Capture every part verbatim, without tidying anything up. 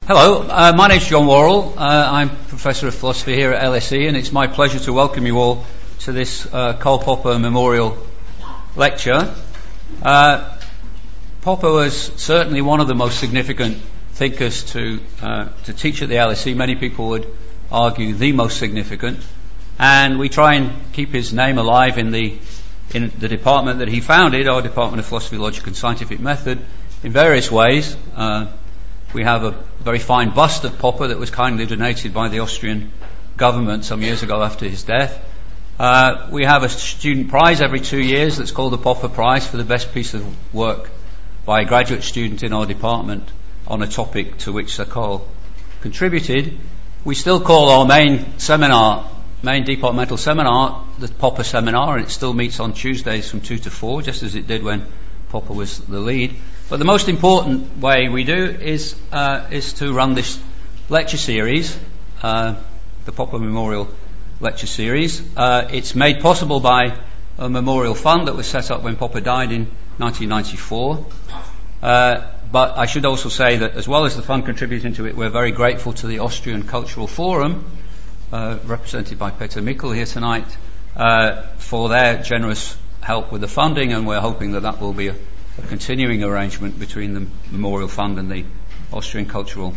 Hello, uh, my name's John Worrell. Uh, I'm Professor of Philosophy here at L S E, and it's my pleasure to welcome you all to this uh, Karl Popper Memorial Lecture. Uh, Popper was certainly one of the most significant thinkers to uh, to teach at the L S E. Many people would argue the most significant, and we try and keep his name alive in the in the department that he founded, our Department of Philosophy, Logic and Scientific Method, in various ways. Uh, We have a very fine bust of Popper that was kindly donated by the Austrian government some years ago after his death. Uh, we have a student prize every two years that's called the Popper Prize for the best piece of work by a graduate student in our department on a topic to which Sir Karl contributed. We still call our main seminar, main departmental seminar, the Popper Seminar, and it still meets on Tuesdays from two to four, just as it did when Popper was the lead. But the most important way we do is uh, is to run this lecture series, uh, the Popper Memorial Lecture Series. Uh, it's made possible by a memorial fund that was set up when Popper died in nineteen ninety-four. Uh, but I should also say that as well as the fund contributing to it, we're very grateful to the Austrian Cultural Forum, uh, represented by Peter Mikl here tonight, uh, for their generous help with the funding, and we're hoping that that will be a a continuing arrangement between the Memorial Fund and the Austrian Cultural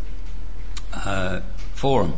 uh, Forum.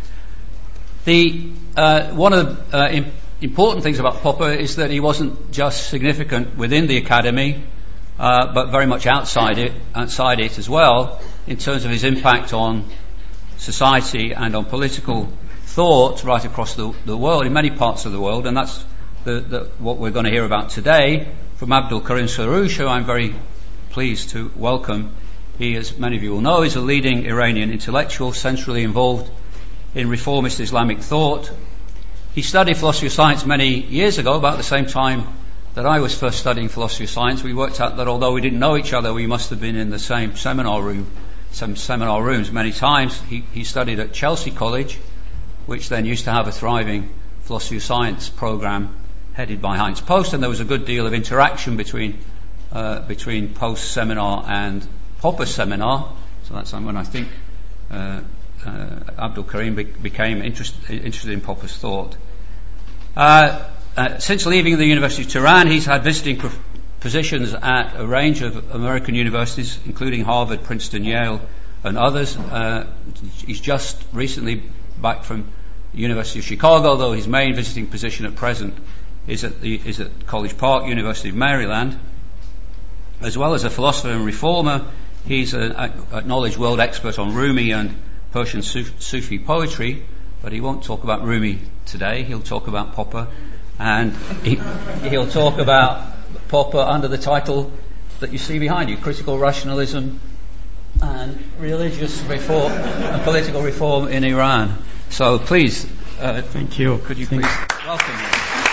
The uh, one of the uh, im- important things about Popper is that he wasn't just significant within the academy, uh, but very much outside it, outside it as well, in terms of his impact on society and on political thought right across the, the world, in many parts of the world, and that's the, the, what we're going to hear about today from Abdul Karim Soroush, who I'm very pleased to welcome. He, as many of you will know, is a leading Iranian intellectual, centrally involved in reformist Islamic thought. He studied philosophy of science many years ago, about the same time that I was first studying philosophy of science. We worked out that although we didn't know each other, we must have been in the same seminar room, some seminar rooms many times. He, he studied at Chelsea College, which then used to have a thriving philosophy of science program headed by Heinz Post, and there was a good deal of interaction between uh, between Post's seminar and Popper's seminar. So that's when I think uh, uh, Abdul Karim be- became interest- interested in Popper's thought. Uh, uh, since leaving the University of Tehran, he's had visiting pro- positions at a range of American universities, including Harvard, Princeton, Yale, and others. Uh, he's just recently back from the University of Chicago, though his main visiting position at present is at the is at College Park, University of Maryland. As well as a philosopher and reformer, he's an acknowledged world expert on Rumi and Persian Suf- Sufi poetry, but he won't talk about Rumi today. He'll talk about Popper, and he, he'll talk about Popper under the title that you see behind you, Critical Rationalism and Religious Reform and Political Reform in Iran. So please, uh, thank you. Could you Thanks. please welcome him?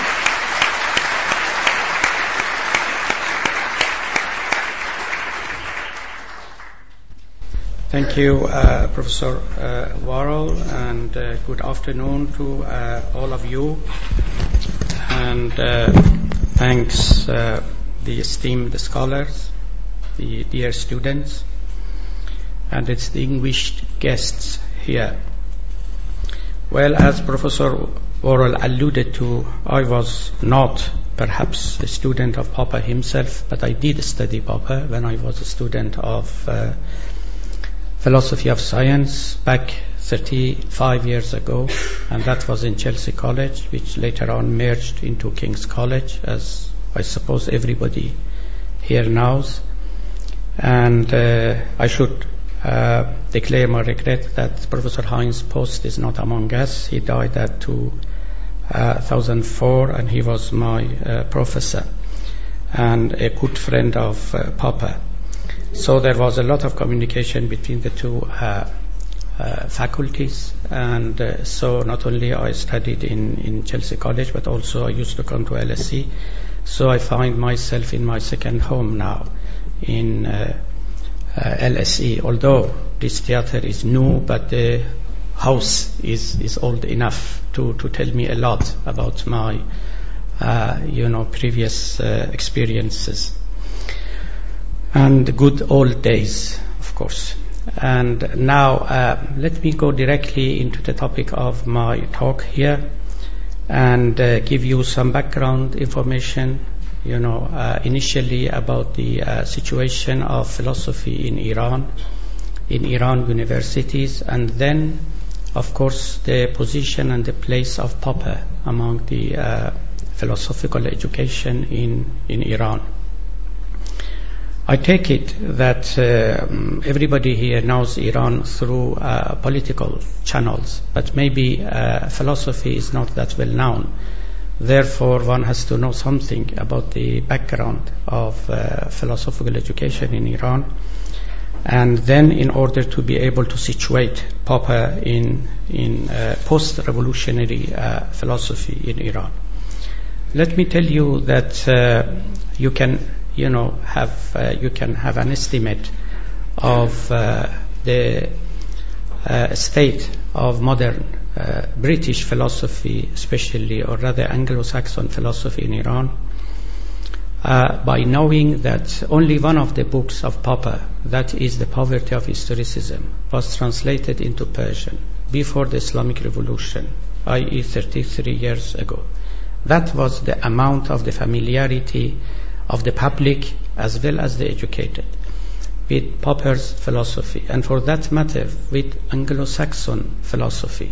Thank you, uh, Professor uh, Worrell, and uh, good afternoon to uh, all of you. And uh, thanks uh, the esteemed scholars, the dear students, and distinguished guests here. Well, as Professor Worrell alluded to, I was not perhaps a student of Popper himself, but I did study Popper when I was a student of uh, philosophy of science back thirty-five years ago, and that was in Chelsea College, which later on merged into King's College, as I suppose everybody here knows. And uh, I should uh, declare my regret that Professor Heinz Post is not among us. He died at two thousand four, and he was my uh, professor and a good friend of uh, Popper. So there was a lot of communication between the two uh, uh, faculties, and uh, so not only I studied in, in Chelsea College, but also I used to come to L S E. So I find myself in my second home now in uh, uh, L S E. Although this theater is new, but the house is, is old enough to, to tell me a lot about my uh, you know previous uh, experiences. And good old days, of course. And now uh, let me go directly into the topic of my talk here and uh, give you some background information, you know, uh, initially about the uh, situation of philosophy in Iran, in Iran universities, and then, of course, the position and the place of Popper among the uh, philosophical education in, in Iran. I take it that uh, everybody here knows Iran through uh, political channels, but maybe uh, philosophy is not that well known. Therefore, one has to know something about the background of uh, philosophical education in Iran, and then in order to be able to situate Popper in, in uh, post-revolutionary uh, philosophy in Iran. Let me tell you that uh, you can you know, have uh, you can have an estimate of uh, the uh, state of modern uh, British philosophy, especially, or rather Anglo-Saxon philosophy in Iran, uh, by knowing that only one of the books of Popper, that is The Poverty of Historicism, was translated into Persian before the Islamic Revolution, that is thirty-three years ago. That was the amount of the familiarity of the public as well as the educated with Popper's philosophy, and for that matter with Anglo-Saxon philosophy.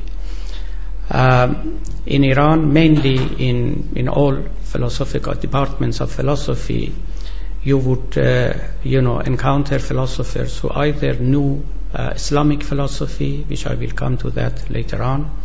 Um, in Iran, mainly in, in all philosophical departments of philosophy, you would uh, you know, encounter philosophers who either knew uh, Islamic philosophy, which I will come to that later on,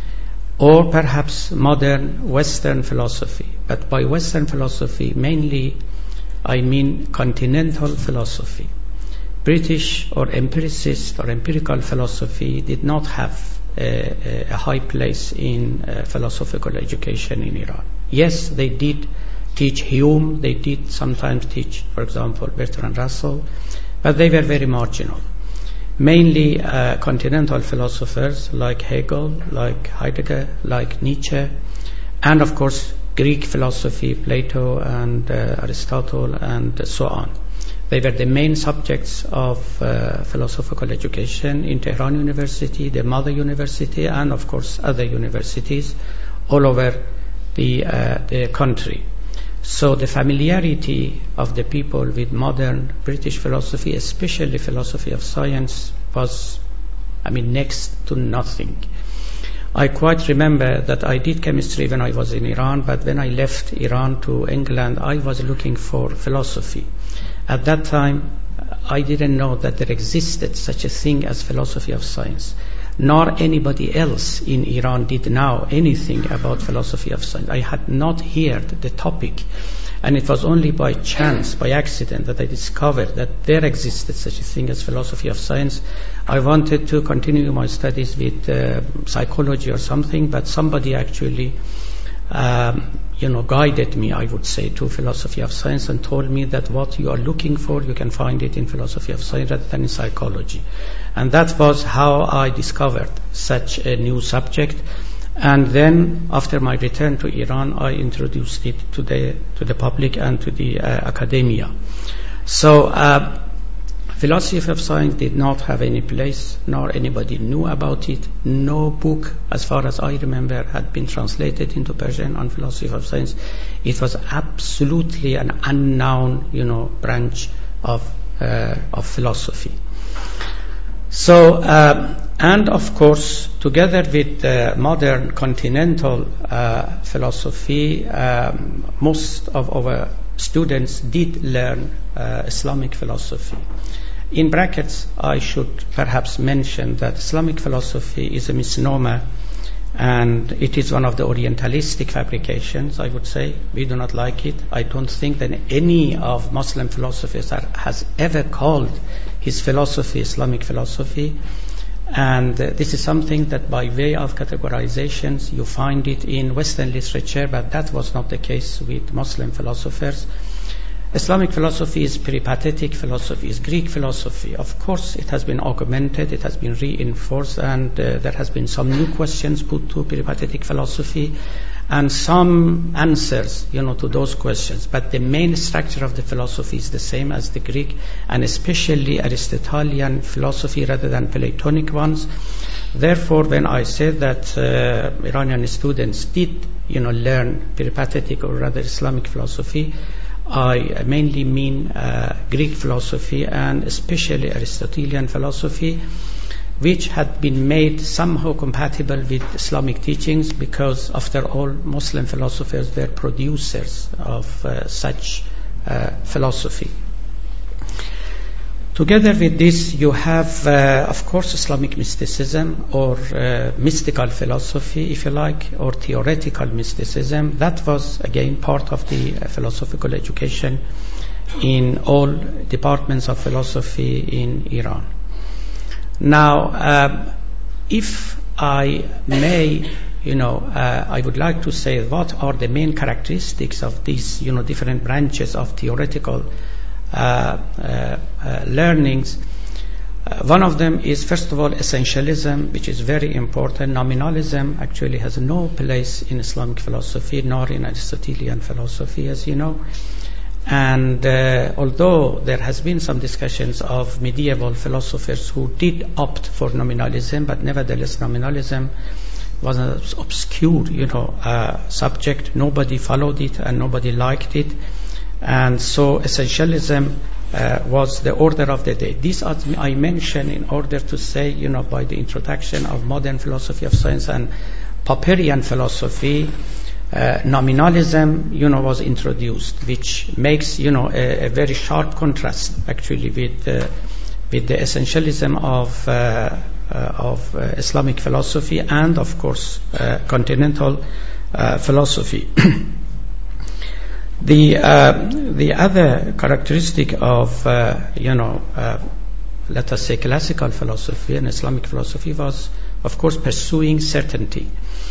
or perhaps modern Western philosophy. But by Western philosophy, mainly I mean continental philosophy. British or empiricist or empirical philosophy did not have a, a high place in uh, philosophical education in Iran. Yes, they did teach Hume, they did sometimes teach, for example, Bertrand Russell, but they were very marginal. Mainly uh, continental philosophers like Hegel, like Heidegger, like Nietzsche, and of course Greek philosophy, Plato and uh, Aristotle and so on. They were the main subjects of uh, philosophical education in Tehran University, the Mother University, and of course other universities all over the, uh, the country. So the familiarity of the people with modern British philosophy, especially philosophy of science, was, I mean, next to nothing. I quite remember that I did chemistry when I was in Iran, but when I left Iran to England, I was looking for philosophy. At that time, I didn't know that there existed such a thing as philosophy of science, nor anybody else in Iran did know anything about philosophy of science. I had not heard the topic, and it was only by chance, by accident, that I discovered that there existed such a thing as philosophy of science. I wanted to continue my studies with uh, psychology or something, but somebody actually um, you know, guided me, I would say, to philosophy of science and told me that what you are looking for, you can find it in philosophy of science rather than in psychology. And that was how I discovered such a new subject. And then, after my return to Iran, I introduced it to the to the public and to the uh, academia. So, uh, philosophy of science did not have any place, nor anybody knew about it. No book, as far as I remember, had been translated into Persian on philosophy of science. It was absolutely an unknown, you know, branch of uh, of philosophy. So, uh, and of course, together with uh, modern continental uh, philosophy, um, most of our students did learn uh, Islamic philosophy. In brackets, I should perhaps mention that Islamic philosophy is a misnomer, and it is one of the Orientalistic fabrications, I would say. We do not like it. I don't think that any of Muslim philosophers are, has ever called his philosophy Islamic philosophy. And uh, this is something that by way of categorizations, you find it in Western literature, but that was not the case with Muslim philosophers. Islamic philosophy is peripatetic philosophy, is Greek philosophy. Of course, it has been augmented, it has been reinforced, and uh, there has been some new questions put to peripatetic philosophy, and some answers, you know, to those questions. But the main structure of the philosophy is the same as the Greek, and especially Aristotelian philosophy rather than Platonic ones. Therefore, when I said that uh, Iranian students did, you know, learn peripatetic or rather Islamic philosophy, I mainly mean uh, Greek philosophy and especially Aristotelian philosophy, which had been made somehow compatible with Islamic teachings, because after all, Muslim philosophers were producers of uh, such uh, philosophy. Together with this, you have, uh, of course, Islamic mysticism, or uh, mystical philosophy, if you like, or theoretical mysticism. That was, again, part of the uh, philosophical education in all departments of philosophy in Iran. Now, um, if I may, you know, uh, I would like to say what are the main characteristics of these, you know, different branches of theoretical Uh, uh, uh, learnings. Uh, one of them is, first of all, essentialism, which is very important. Nominalism actually has no place in Islamic philosophy, nor in Aristotelian philosophy, as you know. And uh, although there has been some discussions of medieval philosophers who did opt for nominalism, but nevertheless nominalism was an obscure, you know, uh, subject. Nobody followed it and nobody liked it. And so essentialism uh, was the order of the day. This I mention in order to say, you know, by the introduction of modern philosophy of science and Popperian philosophy, uh, nominalism, you know, was introduced, which makes, you know, a, a very sharp contrast actually with uh, with the essentialism of uh, uh, of uh, Islamic philosophy and, of course, uh, continental uh, philosophy. The uh, the other characteristic of uh, you know uh, let us say classical philosophy and Islamic philosophy was, of course, pursuing certainty.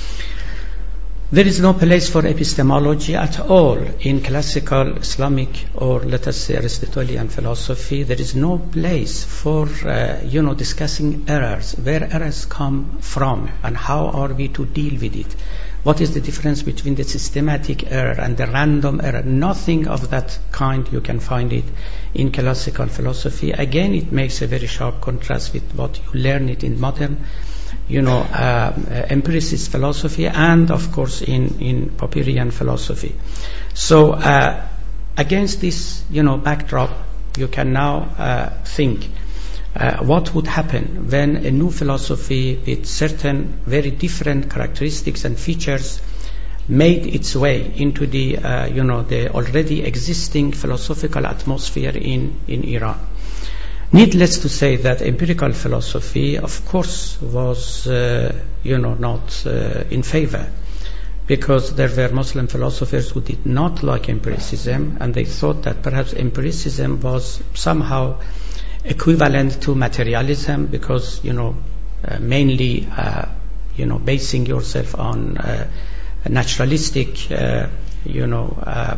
There is no place for epistemology at all in classical Islamic or let us say Aristotelian philosophy. There is no place for uh, you know discussing errors, where errors come from and how are we to deal with it. What is the difference between the systematic error and the random error? Nothing of that kind you can find it in classical philosophy. Again, it makes a very sharp contrast with what you learn it in modern, you know, uh, empiricist philosophy and, of course, in, in Popperian philosophy. So, uh, against this, you know, backdrop, you can now uh, think Uh, what would happen when a new philosophy with certain very different characteristics and features made its way into the, uh, you know, the already existing philosophical atmosphere in, in Iran. Needless to say that empirical philosophy, of course, was, uh, you know, not uh, in favor, because there were Muslim philosophers who did not like empiricism, and they thought that perhaps empiricism was somehow equivalent to materialism, because, you know, uh, mainly, uh, you know, basing yourself on uh, naturalistic, uh, you know, uh,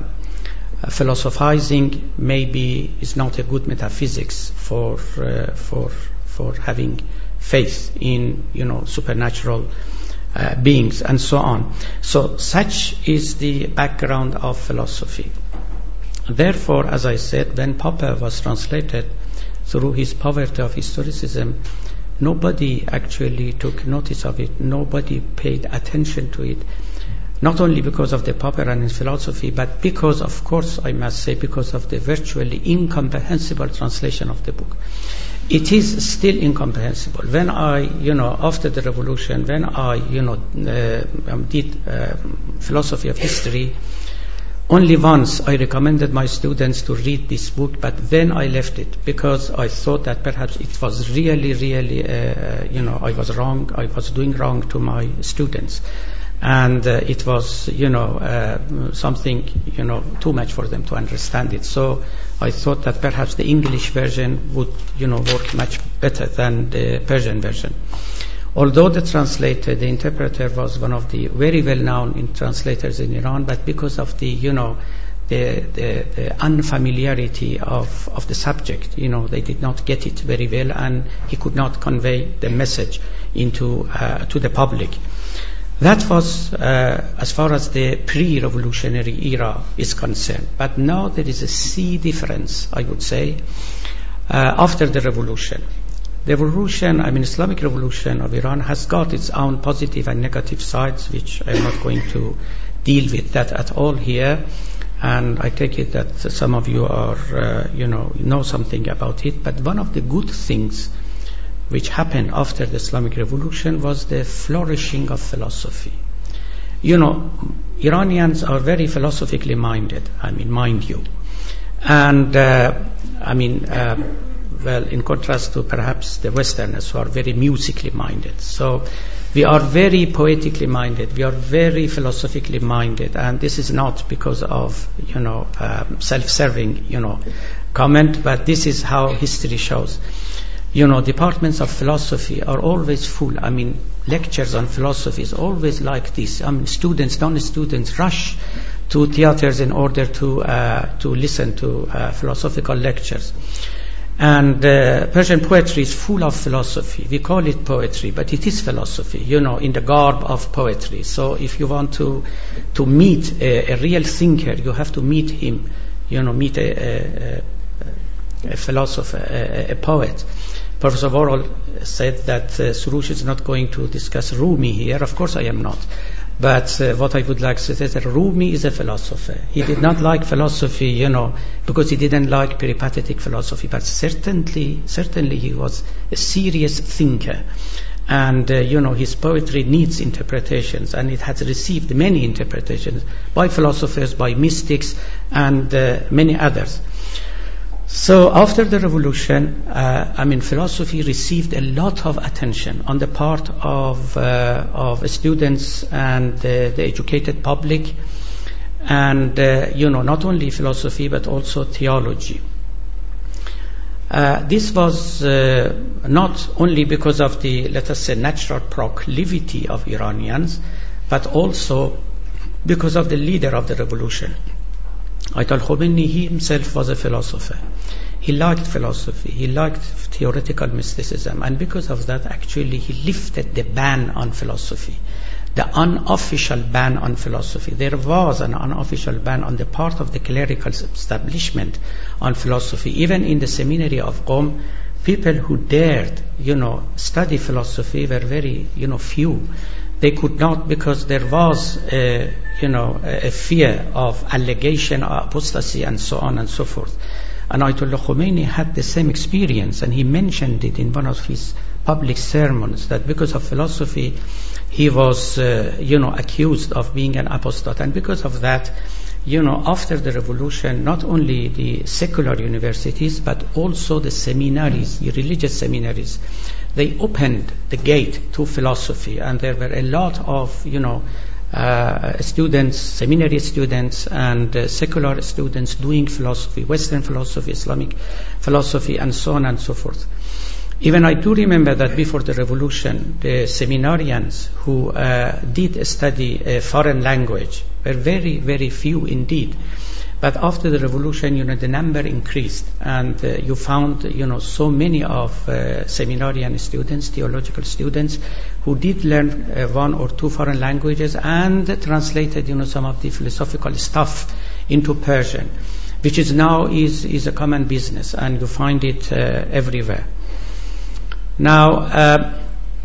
philosophizing maybe is not a good metaphysics for uh, for for having faith in, you know, supernatural uh, beings and so on. So such is the background of philosophy. Therefore, as I said, when Popper was translated through his poverty of historicism, nobody actually took notice of it. Nobody paid attention to it. Not only because of the Popper and his philosophy, but because, of course, I must say, because of the virtually incomprehensible translation of the book. It is still incomprehensible. When I, you know, after the revolution, when I, you know, uh, did uh, philosophy of history, only once I recommended my students to read this book, but then I left it because I thought that perhaps it was really, really, uh, you know, I was wrong. I was doing wrong to my students. And uh, it was, you know, uh, something, you know, too much for them to understand it. So I thought that perhaps the English version would, you know, work much better than the Persian version. Although the translator, the interpreter, was one of the very well-known translators in Iran, but because of the, you know, the, the, the unfamiliarity of, of the subject. You know, they did not get it very well, and he could not convey the message into uh, to the public. That was uh, as far as the pre-revolutionary era is concerned. But now there is a sea difference, I would say, uh, after the revolution. The revolution, I mean Islamic revolution of Iran, has got its own positive and negative sides, which I'm not going to deal with that at all here. And I take it that some of you are, uh, you know, know something about it. But one of the good things which happened after the Islamic revolution was the flourishing of philosophy. You know, Iranians are very philosophically minded, I mean, mind you. And, uh, I mean, uh, well, in contrast to perhaps the Westerners who are very musically minded. So we are very poetically minded, we are very philosophically minded, and this is not because of, you know, um, self-serving, you know, comment, but this is how history shows. You know, departments of philosophy are always full. I mean, lectures on philosophy is always like this. I mean, students, non-students rush to theaters in order to uh, to listen to uh, philosophical lectures. And uh, Persian poetry is full of philosophy. We call it poetry, but it is philosophy, you know, in the garb of poetry. So if you want to to meet a, a real thinker, you have to meet him, you know, meet a, a, a philosopher, a, a poet. Professor Worrell said that uh, Surush is not going to discuss Rumi here. Of course I am not. But uh, what I would like to say is that Rumi is a philosopher. He did not like philosophy, you know, because he didn't like peripatetic philosophy, but certainly, certainly he was a serious thinker. And, uh, you know, his poetry needs interpretations, and it has received many interpretations by philosophers, by mystics, and uh, many others. So after the revolution, uh, I mean, philosophy received a lot of attention on the part of uh, of students and uh, the educated public, and uh, you know, not only philosophy but also theology. Uh, this was uh, not only because of the, let us say, natural proclivity of Iranians, but also because of the leader of the revolution. Ayatollah Khomeini, he himself was a philosopher. He liked philosophy, he liked theoretical mysticism, and because of that, actually, he lifted the ban on philosophy, the unofficial ban on philosophy. There was an unofficial ban on the part of the clerical establishment on philosophy. Even in the seminary of Qom, people who dared, you know, study philosophy were very, you know, few. They could not, because there was, a, you know, a fear of allegation, apostasy, and so on and so forth. And Ayatollah Khomeini had the same experience, and he mentioned it in one of his public sermons, that because of philosophy, he was, uh, you know, accused of being an apostate. And because of that, you know, after the revolution, not only the secular universities, but also the seminaries, the religious seminaries, they opened the gate to philosophy, and there were a lot of, you know, uh, students, seminary students, and uh, secular students doing philosophy, Western philosophy, Islamic philosophy, and so on and so forth. Even I do remember that before the revolution, the seminarians who uh, did study a foreign language were very, very few indeed. But after the revolution, you know, the number increased, and uh, you found, you know, so many of uh, seminarian students, theological students, who did learn uh, one or two foreign languages and translated, you know, some of the philosophical stuff into Persian, which is now is is a common business, and you find it uh, everywhere. Now, uh,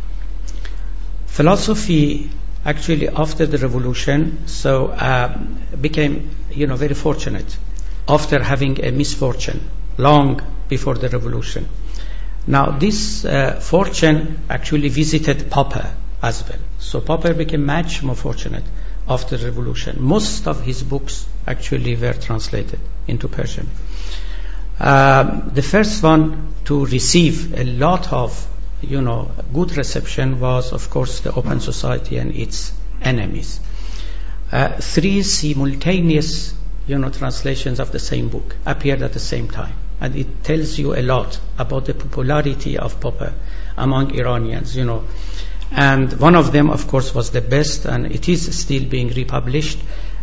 philosophy actually after the revolution so uh, became, you know, very fortunate after having a misfortune long before the revolution. Now this uh, fortune actually visited Popper as well. So Popper became much more fortunate after the revolution. Most of his books actually were translated into Persian. Um, the first one to receive a lot of, you know, good reception was, of course, the Open Society and its enemies. Uh, three simultaneous, you know, translations of the same book appeared at the same time, and it tells you a lot about the popularity of Popper among Iranians, you know. And one of them, of course, was the best, and it is still being republished.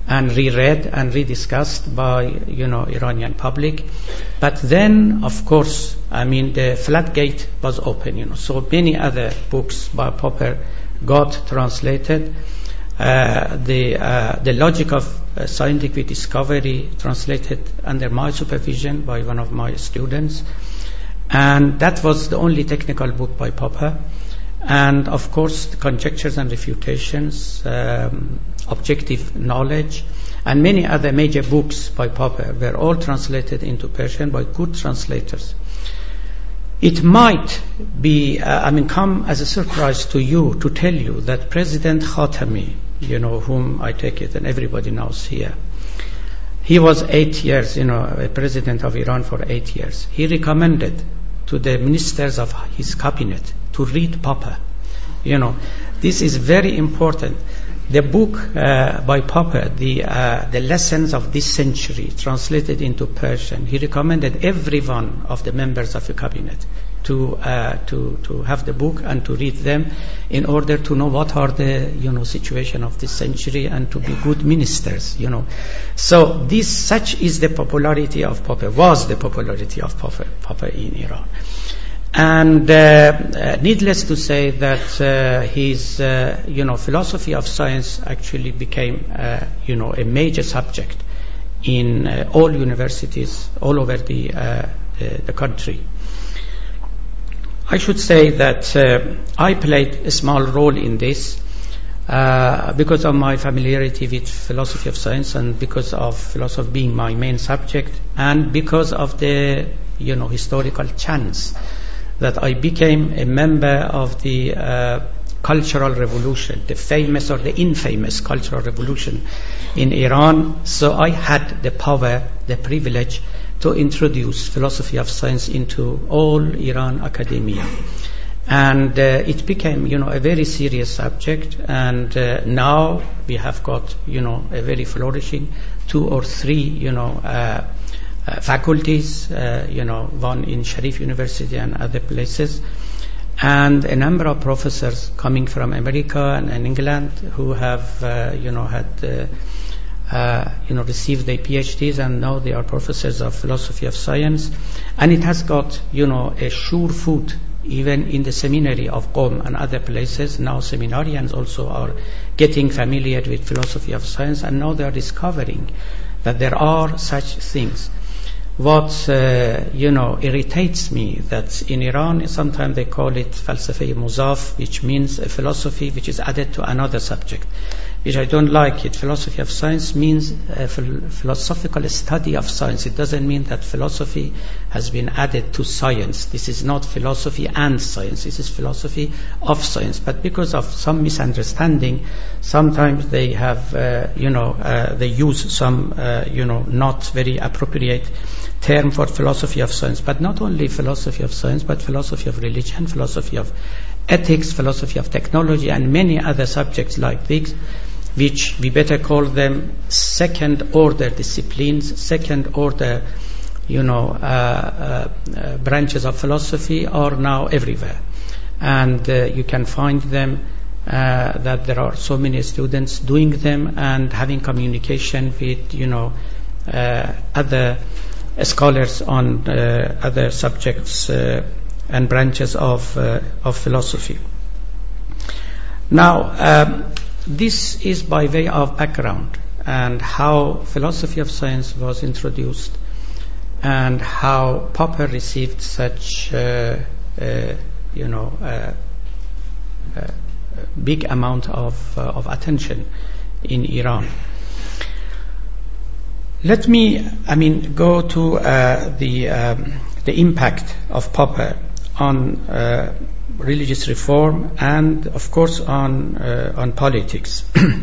and reread and rediscussed by, you know, Iranian public. But then, of course, I mean, the floodgate was open, you know. So many other books by Popper got translated. Uh, the uh, the logic of uh, scientific discovery translated under my supervision by one of my students, and that was the only technical book by Popper. And of course, the conjectures and refutations, um, objective knowledge, and many other major books by Popper were all translated into Persian by good translators. It might be, uh, I mean, come as a surprise to you to tell you that President Khatami, you know, whom I take it and everybody knows here, he was eight years, you know, a president of Iran for eight years. He recommended to the ministers of his cabinet to read Popper. You know, this is very important. The book uh, by Popper, the uh, the lessons of this century, translated into Persian, he recommended every one of the members of the cabinet to uh, to to have the book and to read them, in order to know what are the, you know, situation of this century and to be good ministers. You know, so this such is the popularity of Popper. Was the popularity of Popper, Popper in Iran. And uh, uh, needless to say that uh, his, uh, you know, philosophy of science actually became, uh, you know, a major subject in uh, all universities all over the, uh, the, the country. I should say that uh, I played a small role in this uh, because of my familiarity with philosophy of science, and because of philosophy being my main subject, and because of the, you know, historical chance that I became a member of the uh, Cultural Revolution, the famous or the infamous Cultural Revolution in Iran. So I had the power, the privilege to introduce philosophy of science into all Iran academia. And uh, it became, you know, a very serious subject. And uh, now we have got, you know, a very flourishing two or three, you know, uh, Uh, faculties, uh, you know, one in Sharif University and other places, and a number of professors coming from America and, and England who have, uh, you know, had, uh, uh, you know, received their PhDs, and now they are professors of philosophy of science. And it has got, you know, a sure foot even in the seminary of Qom and other places. Now seminarians also are getting familiar with philosophy of science, and now they are discovering that there are such things. What, uh, you know, irritates me, that in Iran sometimes they call it falsafa muzaf, which means a philosophy which is added to another subject, which I don't like it. Philosophy of science means a philosophical study of science. It doesn't mean that philosophy has been added to science. This is not philosophy and science. This is philosophy of science. But because of some misunderstanding, sometimes they have, uh, you know, uh, they use some, uh, you know, not very appropriate term for philosophy of science. But not only philosophy of science, but philosophy of religion, philosophy of ethics, philosophy of technology, and many other subjects like this, which we better call them second order disciplines, second order, you know, uh, uh, uh, branches of philosophy are now everywhere. And uh, you can find them, uh, that there are so many students doing them and having communication with, you know, uh, other scholars on uh, other subjects uh, and branches of, uh, of philosophy. Now, um, this is by way of background and how philosophy of science was introduced, and how Popper received such, uh, uh, you know, uh, uh, big amount of, uh, of attention in Iran. Let me, I mean, go to uh, the um, the impact of Popper on uh, religious reform and, of course, on uh, on politics.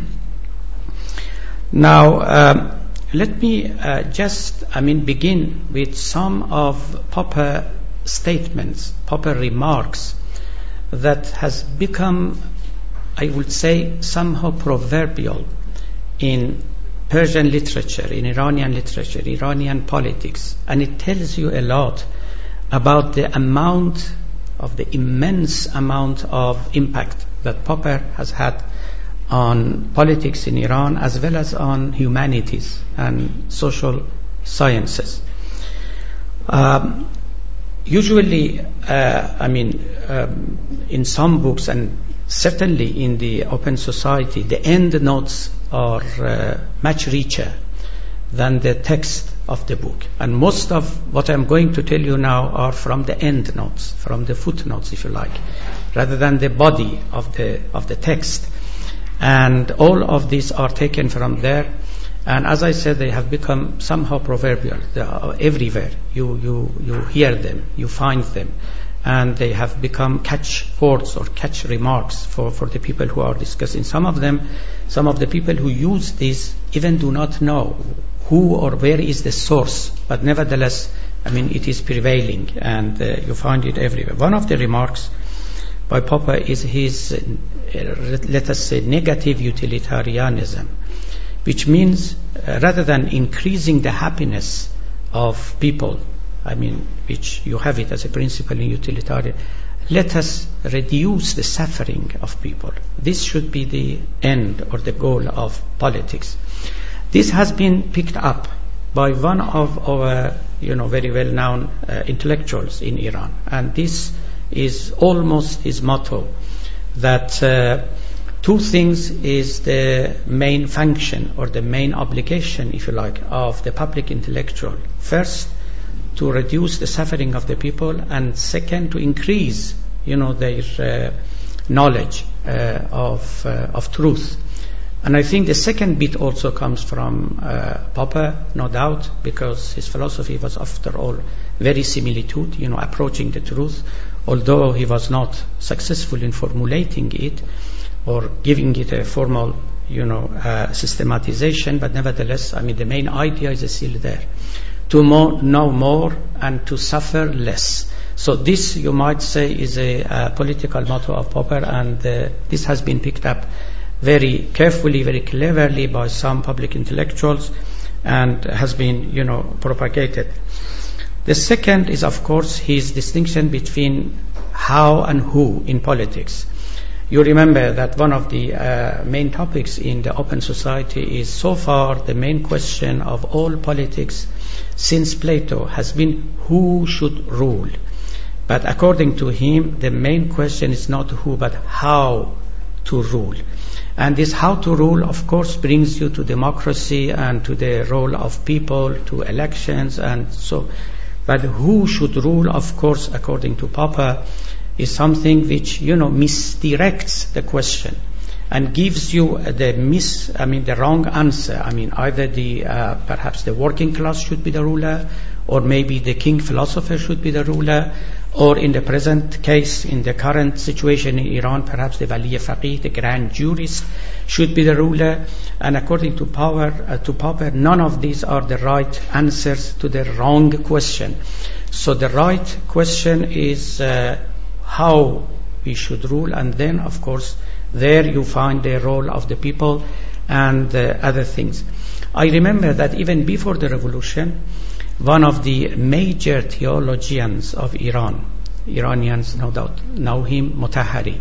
Now, um, let me uh, just, I mean, begin with some of Popper statements, Popper remarks that has become, I would say, somehow proverbial in Persian literature, in Iranian literature, Iranian politics, and it tells you a lot about the amount of the immense amount of impact that Popper has had on politics in Iran as well as on humanities and social sciences. Um, usually, uh, I mean, um, in some books and certainly in the Open Society, the end notes are uh, much richer than the text of the book. And most of what I'm going to tell you now are from the end notes, from the footnotes, if you like, rather than the body of the of the text. And all of these are taken from there. And as I said, they have become somehow proverbial. They are everywhere. You, you, you hear them, you find them. And they have become catchwords or catch remarks for, for the people who are discussing. Some of them, some of the people who use this even do not know who or where is the source. But nevertheless, I mean, it is prevailing and uh, you find it everywhere. One of the remarks by Popper is his, uh, let us say, negative utilitarianism, which means uh, rather than increasing the happiness of people, I mean, which you have it as a principle in utilitarian, let us reduce the suffering of people. This should be the end or the goal of politics. This has been picked up by one of our, you know, very well-known uh, intellectuals in Iran, and this is almost his motto, that uh, two things is the main function or the main obligation, if you like, of the public intellectual. First, to reduce the suffering of the people, and second, to increase, you know, their uh, knowledge uh, of uh, of truth. And I think the second bit also comes from uh, Popper, no doubt, because his philosophy was, after all, very similitude, you know, approaching the truth, although he was not successful in formulating it or giving it a formal, you know, uh, systematization. But nevertheless, I mean, the main idea is still there: to more, know more and to suffer less. So this, you might say, is a, a political motto of Popper, and uh, this has been picked up very carefully, very cleverly by some public intellectuals, and has been, you know, propagated. The second is, of course, his distinction between how and who in politics. You remember that one of the uh, main topics in the Open Society is, so far, the main question of all politics since Plato has been who should rule. But according to him, the main question is not who, but how to rule. And this how to rule, of course, brings you to democracy and to the role of people, to elections and so. But who should rule, of course, according to Popper, is something which, you know, misdirects the question and gives you the mis, I mean, the wrong answer. I mean, either the uh, perhaps the working class should be the ruler, or maybe the king philosopher should be the ruler, or in the present case, in the current situation in Iran, perhaps the wali faqih, the grand jurist, should be the ruler. And according to Popper, uh, to Popper, none of these are the right answers to the wrong question. So the right question is uh, how we should rule, and then, of course, there you find the role of the people and uh, other things. I remember that even before the revolution, one of the major theologians of Iran, Iranians no doubt know him, Motahari,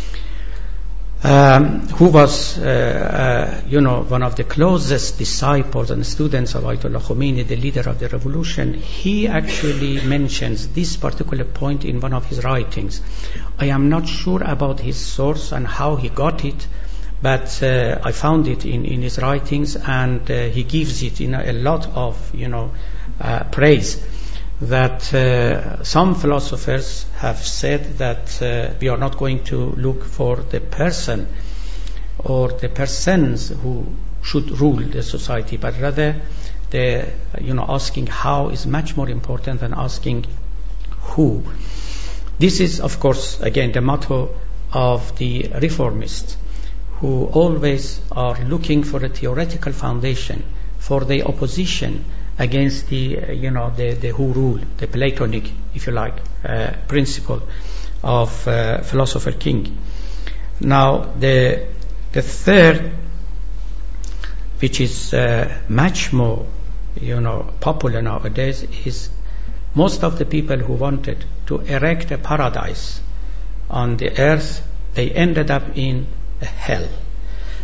um, who was, uh, uh, you know, one of the closest disciples and students of Ayatollah Khomeini, the leader of the revolution. He actually mentions this particular point in one of his writings. I am not sure about his source and how he got it, but uh, I found it in, in his writings, and uh, he gives it in a, a lot of, you know, Uh, praise, that uh, some philosophers have said that uh, we are not going to look for the person or the persons who should rule the society, but rather the, you know, asking how is much more important than asking who. This is, of course, again, the motto of the reformists, who always are looking for a theoretical foundation for the opposition against the, uh, you know, the, the who rule, the Platonic, if you like, uh, principle of uh, philosopher King. Now, the the third, which is uh, much more, you know, popular nowadays, is most of the people who wanted to erect a paradise on the earth, they ended up in a hell.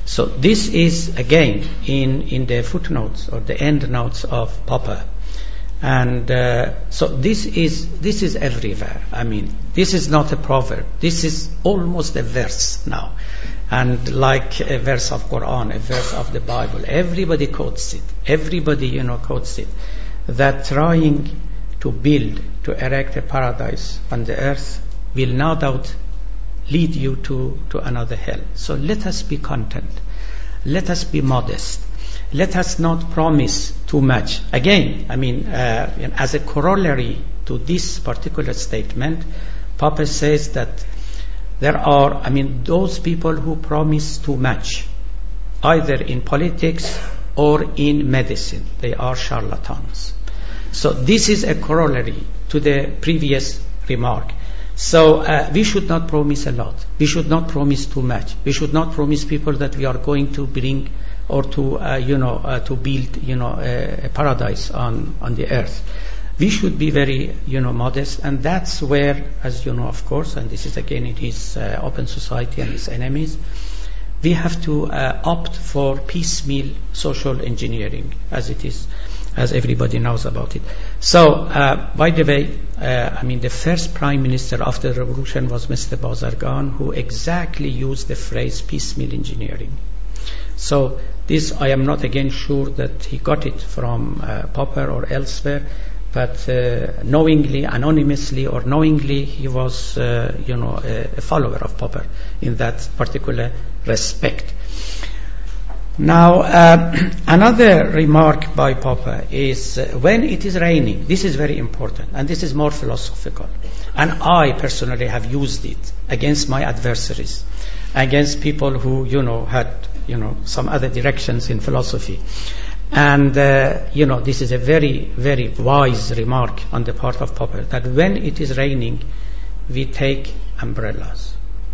So this is again in, in the footnotes or the end notes of Popper. And uh, so this is this is everywhere. I mean, this is not a proverb. This is almost a verse now, and like a verse of Quran, a verse of the Bible. Everybody quotes it. Everybody, you know, quotes it. That trying to build, to erect a paradise on the earth will no doubt lead you to, to another hell. So let us be content. Let us be modest. Let us not promise too much. Again, I mean, uh, as a corollary to this particular statement, Popper says that there are, I mean, those people who promise too much, either in politics or in medicine. They are charlatans. So this is a corollary to the previous remark. So uh, we should not promise a lot. We should not promise too much. We should not promise people that we are going to bring or to uh, you know uh, to build you know a, a paradise on on the earth. We should be very you know modest, and that's where, as you know, of course, and this is again in his uh, Open Society and his enemies, we have to uh, opt for piecemeal social engineering, as it is, as everybody knows about it. So, uh, by the way, uh, I mean, the first prime minister after the revolution was Mister Bazargan, who exactly used the phrase piecemeal engineering. So this, I am not again sure that he got it from uh, Popper or elsewhere, but uh, knowingly, anonymously or knowingly, he was, uh, you know, a, a follower of Popper in that particular respect. Now, uh, another remark by Popper is uh, when it is raining. This is very important, and this is more philosophical. And I personally have used it against my adversaries, against people who, you know, had, you know, some other directions in philosophy. And, uh, you know, this is a very, very wise remark on the part of Popper, that when it is raining, we take umbrellas.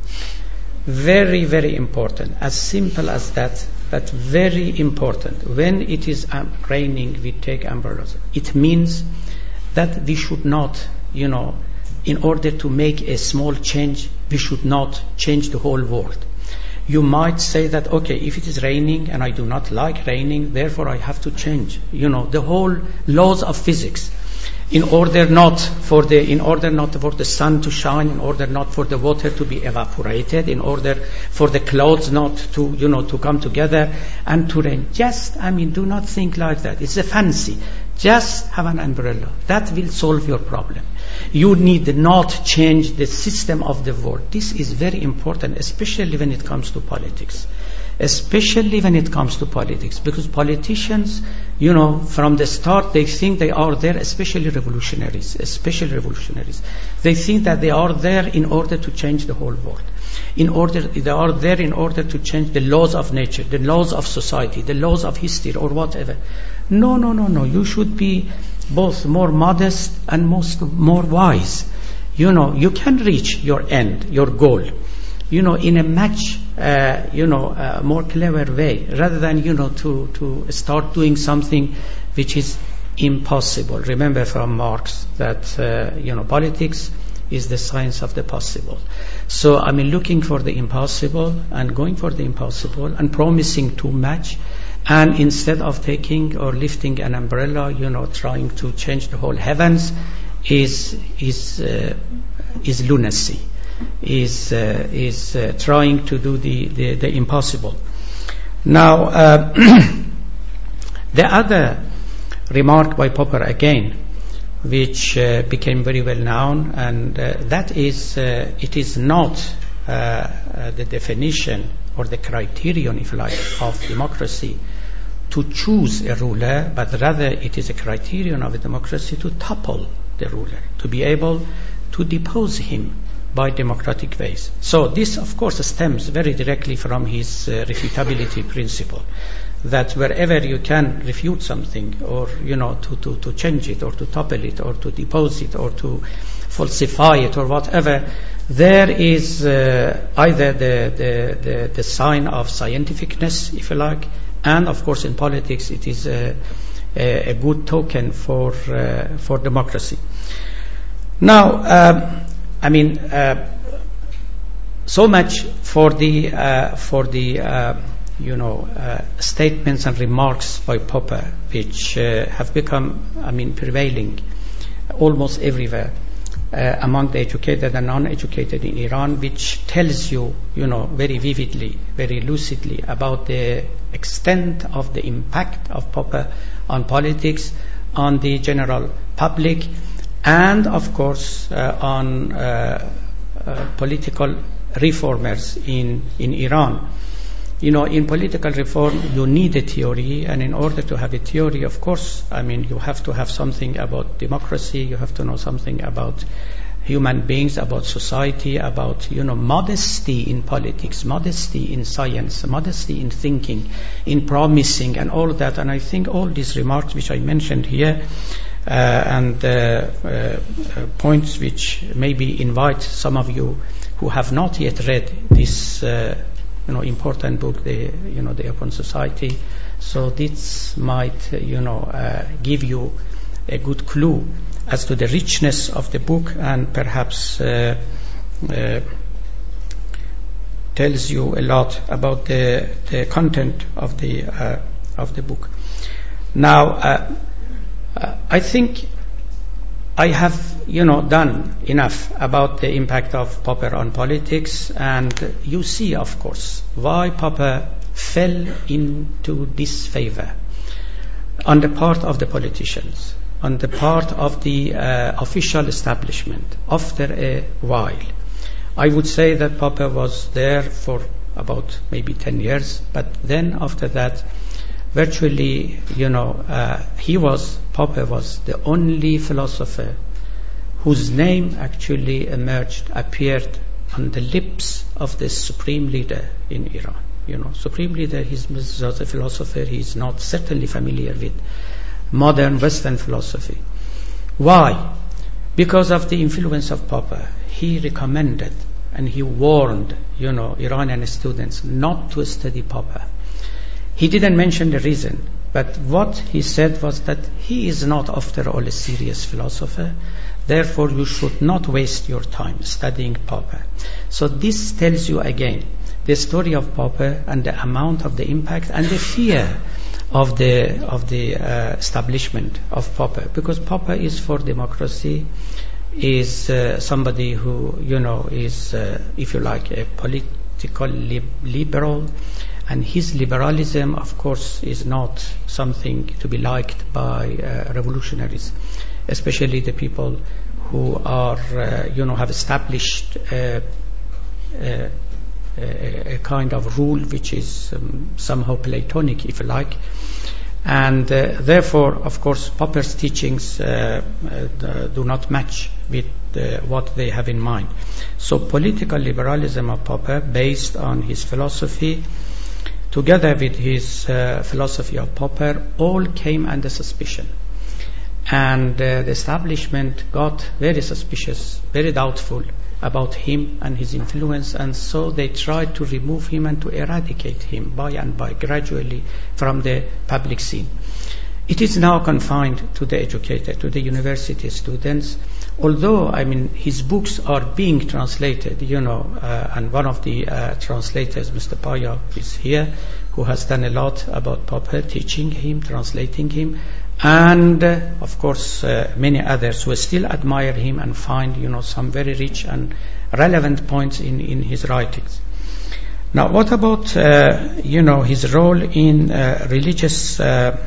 Very, very important. As simple as that, but very important. When it is um, raining, we take umbrellas. It means that we should not, you know, in order to make a small change, we should not change the whole world. You might say that, okay, if it is raining and I do not like raining, therefore I have to change, you know, the whole laws of physics. In order not for the, in order not for the sun to shine, in order not for the water to be evaporated, in order for the clouds not to, you know, to come together and to rain. Just, I mean, do not think like that. It's a fancy. Just have an umbrella. That will solve your problem. You need not change the system of the world. This is very important, especially when it comes to politics. Especially when it comes to politics, because politicians, you know, from the start they think they are there, especially revolutionaries, especially revolutionaries. They think that they are there in order to change the whole world. In order, they are there in order to change the laws of nature, the laws of society, the laws of history, or whatever. No, no, no, no. You should be both more modest and most more wise. You know, you can reach your end, your goal, you know, in a much, uh, you know, uh, more clever way, rather than, you know, to, to start doing something which is impossible. Remember from Marx that, uh, you know, politics is the science of the possible. So, I mean, looking for the impossible and going for the impossible and promising too much, and instead of taking or lifting an umbrella, you know, trying to change the whole heavens, is is uh, is lunacy. Is uh, is uh, trying to do the, the, the impossible. Now, uh, the other remark by Popper again, which uh, became very well known, and uh, that is, uh, it is not uh, uh, the definition or the criterion, if you like, of democracy to choose a ruler, but rather it is a criterion of a democracy to topple the ruler, to be able to depose him by democratic ways. So this, of course, stems very directly from his uh, refutability principle, that wherever you can refute something, or, you know, to, to, to change it, or to topple it, or to depose it, or to falsify it, or whatever, there is uh, either the, the, the, the sign of scientificness, if you like, and, of course, in politics it is a, a, a good token for, uh, for democracy. Now, uh, I mean, uh, so much for the uh, for the uh, you know, uh, statements and remarks by Popper, which uh, have become, I mean, prevailing almost everywhere uh, among the educated and non-educated in Iran, which tells you, you know, very vividly, very lucidly about the extent of the impact of Popper on politics, on the general public, and of course uh, on uh, uh, political reformers in, in Iran. You know, in political reform, you need a theory, and in order to have a theory, of course, I mean, you have to have something about democracy, you have to know something about human beings, about society, about, you know, modesty in politics, modesty in science, modesty in thinking, in promising, and all that. And I think all these remarks which I mentioned here, uh, and uh, uh, uh, points which maybe invite some of you who have not yet read this uh, you know, important book, the, you know, the Open Society. So this might, uh, you know, uh, give you a good clue as to the richness of the book, and perhaps uh, uh, tells you a lot about the, the content of the uh, of the book. Now, uh, uh, I think I have, you know, done enough about the impact of Popper on politics, and you see, of course, why Popper fell into disfavor on the part of the politicians, on the part of the uh, official establishment after a while. I would say that Popper was there for about maybe ten years, but then after that, virtually, you know, uh, he was, Popper was the only philosopher whose name actually emerged, appeared on the lips of the supreme leader in Iran. You know, supreme leader, he's not a philosopher, he's not certainly familiar with modern Western philosophy. Why? Because of the influence of Popper. He recommended and he warned, you know, Iranian students not to study Popper. He didn't mention the reason, but what he said was that he is not, after all, a serious philosopher. Therefore, you should not waste your time studying Popper. So this tells you again the story of Popper and the amount of the impact and the fear of the of the uh, establishment of Popper, because Popper is for democracy, is uh, somebody who, you know, is, uh, if you like, a political li- liberal. And his liberalism, of course, is not something to be liked by uh, revolutionaries, especially the people who are, uh, you know, have established uh, uh, a, a kind of rule which is um, somehow Platonic, if you like. And uh, therefore, of course, Popper's teachings uh, uh, do not match with uh, what they have in mind. So political liberalism of Popper, based on his philosophy, together with his uh, philosophy of Popper, all came under suspicion. And uh, the establishment got very suspicious, very doubtful about him and his influence, and so they tried to remove him and to eradicate him by and by, gradually, from the public scene. It is now confined to the educated, to the university students, although, I mean, his books are being translated, you know, uh, and one of the uh, translators, Mister Paya, is here, who has done a lot about Popper, teaching him, translating him, and, uh, of course, uh, many others who still admire him and find, you know, some very rich and relevant points in, in his writings. Now, what about, uh, you know, his role in uh, religious uh,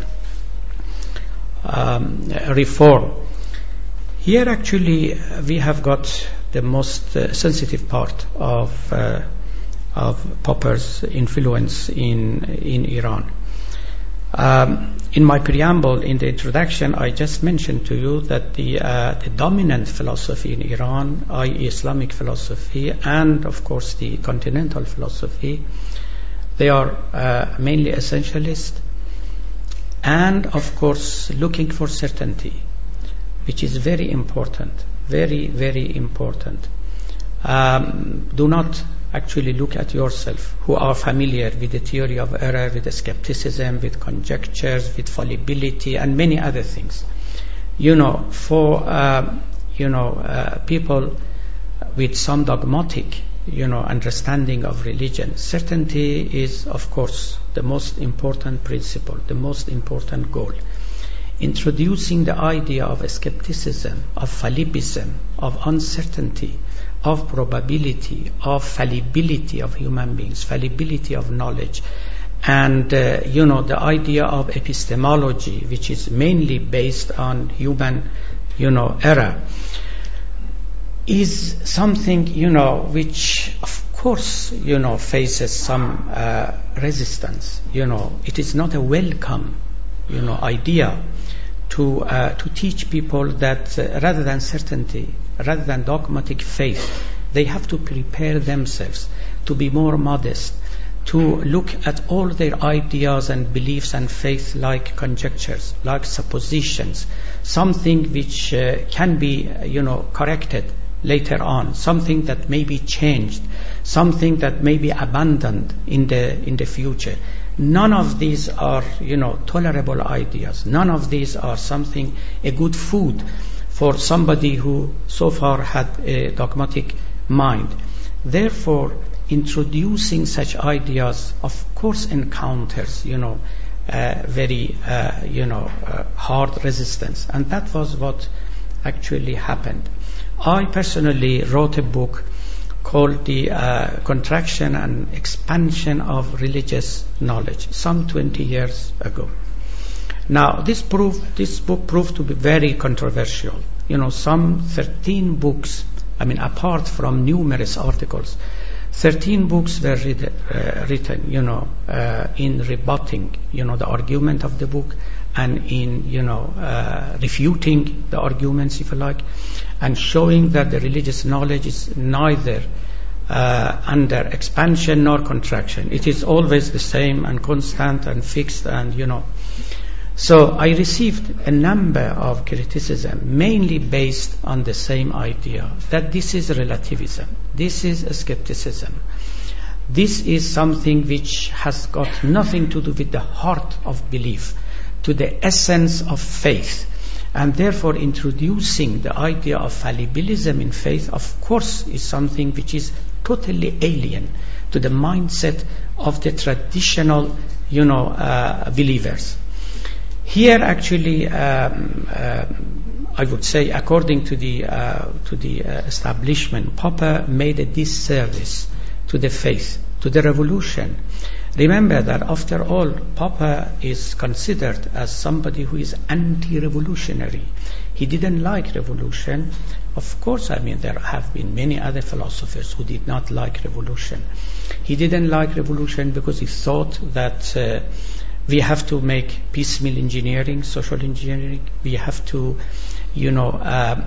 um, reform? Here, actually, we have got the most uh, sensitive part of uh, of Popper's influence in in Iran. Um, in my preamble, in the introduction, I just mentioned to you that the uh, the dominant philosophy in Iran, that is, Islamic philosophy, and of course the continental philosophy, they are uh, mainly essentialist, and of course looking for certainty, which is very important, very, very important. Um, do not actually look at yourself, who are familiar with the theory of error, with the skepticism, with conjectures, with fallibility, and many other things. You know, for uh, you know uh, people with some dogmatic you know, understanding of religion, certainty is, of course, the most important principle, the most important goal. Introducing the idea of skepticism, of fallibilism, of uncertainty, of probability, of fallibility of human beings, fallibility of knowledge, and uh, you know, the idea of epistemology, which is mainly based on human, you know, error, is something, you know, which of course, you know, faces some uh, resistance. You know, it is not a welcome, you know, idea to uh, to teach people that uh, rather than certainty, rather than dogmatic faith, they have to prepare themselves to be more modest, to look at all their ideas and beliefs and faith like conjectures, like suppositions, something which uh, can be, uh, you know, corrected later on, something that may be changed, something that may be abandoned in the in the future. None of these are, you know, tolerable ideas. None of these are something, a good food for somebody who so far had a dogmatic mind. Therefore, introducing such ideas, of course, encounters, you know, uh, very, uh, you know, uh, hard resistance. And that was what actually happened. I personally wrote a book called The uh, Contraction and Expansion of Religious Knowledge some twenty years ago. Now, this proved, this book proved to be very controversial. You know, some thirteen books, I mean, apart from numerous articles, thirteen books were read, uh, written, you know, uh, in rebutting, you know, the argument of the book, and in, you know, uh, refuting the arguments, if you like, and showing that the religious knowledge is neither uh, under expansion nor contraction. It is always the same and constant and fixed, and, you know. So I received a number of criticism, mainly based on the same idea, that this is relativism, this is a skepticism. This is something which has got nothing to do with the heart of belief, to the essence of faith. And therefore introducing the idea of fallibilism in faith, of course, is something which is totally alien to the mindset of the traditional, you know, uh, believers. Here, actually, um, uh, I would say, according to the uh, to the uh, establishment, Popper made a disservice to the faith, to the revolution. Remember that, after all, Popper is considered as somebody who is anti-revolutionary. He didn't like revolution. Of course, I mean, there have been many other philosophers who did not like revolution. He didn't like revolution because he thought that uh, we have to make piecemeal engineering, social engineering. We have to, you know, uh,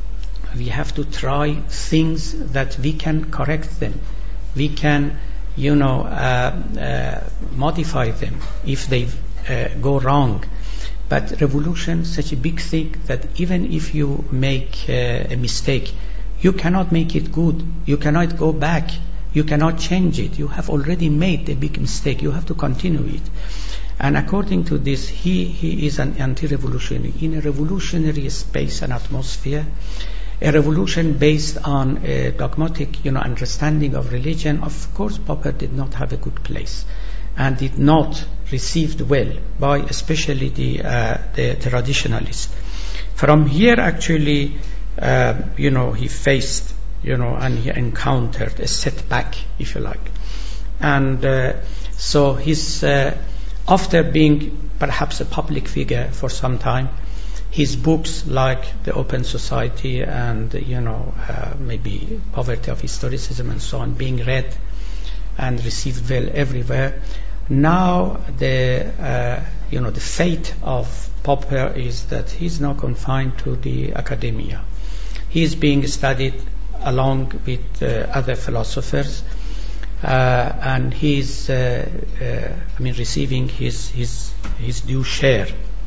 we have to try things that we can correct them. We can, you know, uh, uh, modify them if they uh, go wrong. But revolution, such a big thing that even if you make uh, a mistake, you cannot make it good. You cannot go back. You cannot change it. You have already made a big mistake. You have to continue it. And according to this, he, he is an anti-revolutionary. In a revolutionary space and atmosphere, a revolution based on a dogmatic, you know, understanding of religion, of course, Popper did not have a good place and did not received well by especially the uh, the traditionalists. From here, actually, uh, you know, he faced, you know, and he encountered a setback, if you like. And uh, so his, uh, after being perhaps a public figure for some time, his books like The Open Society and, you know, uh, maybe Poverty of Historicism and so on, being read and received well everywhere. Now the, uh, you know, the fate of Popper is that he's now confined to the academia. He is being studied along with uh, other philosophers, uh, and he's, uh, uh, I mean, receiving his his his due share.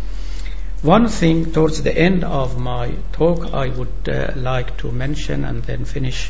One thing towards the end of my talk I would uh, like to mention and then finish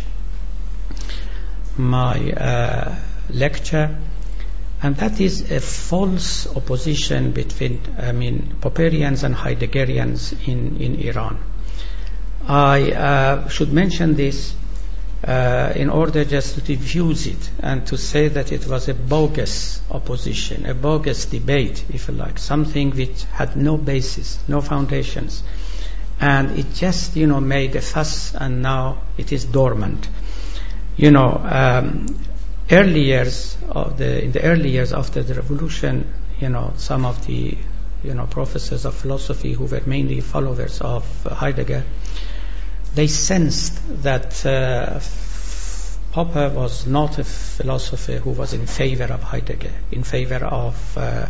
my uh, lecture, and that is a false opposition between, I mean, Popperians and Heideggerians in, in Iran. I uh, should mention this uh, in order just to diffuse it and to say that it was a bogus opposition, a bogus debate, if you like, something which had no basis, no foundations. And it just, you know, made a fuss, and now it is dormant. You know, um, early years of the, in the early years after the revolution, you know, some of the, you know, professors of philosophy who were mainly followers of Heidegger, they sensed that uh, Popper was not a philosopher who was in favor of Heidegger, in favor of uh,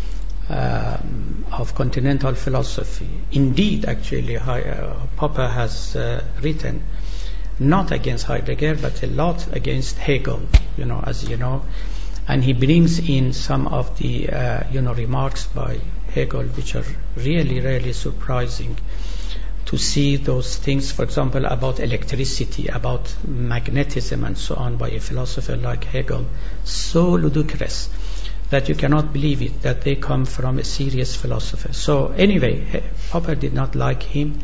um, of continental philosophy. Indeed, actually, uh, Popper has uh, written not against Heidegger, but a lot against Hegel, you know, as you know, and he brings in some of the, uh, you know, remarks by Hegel, which are really, really surprising to see those things, for example, about electricity, about magnetism and so on by a philosopher like Hegel, so ludicrous that you cannot believe it, that they come from a serious philosopher. So anyway, Popper did not like him,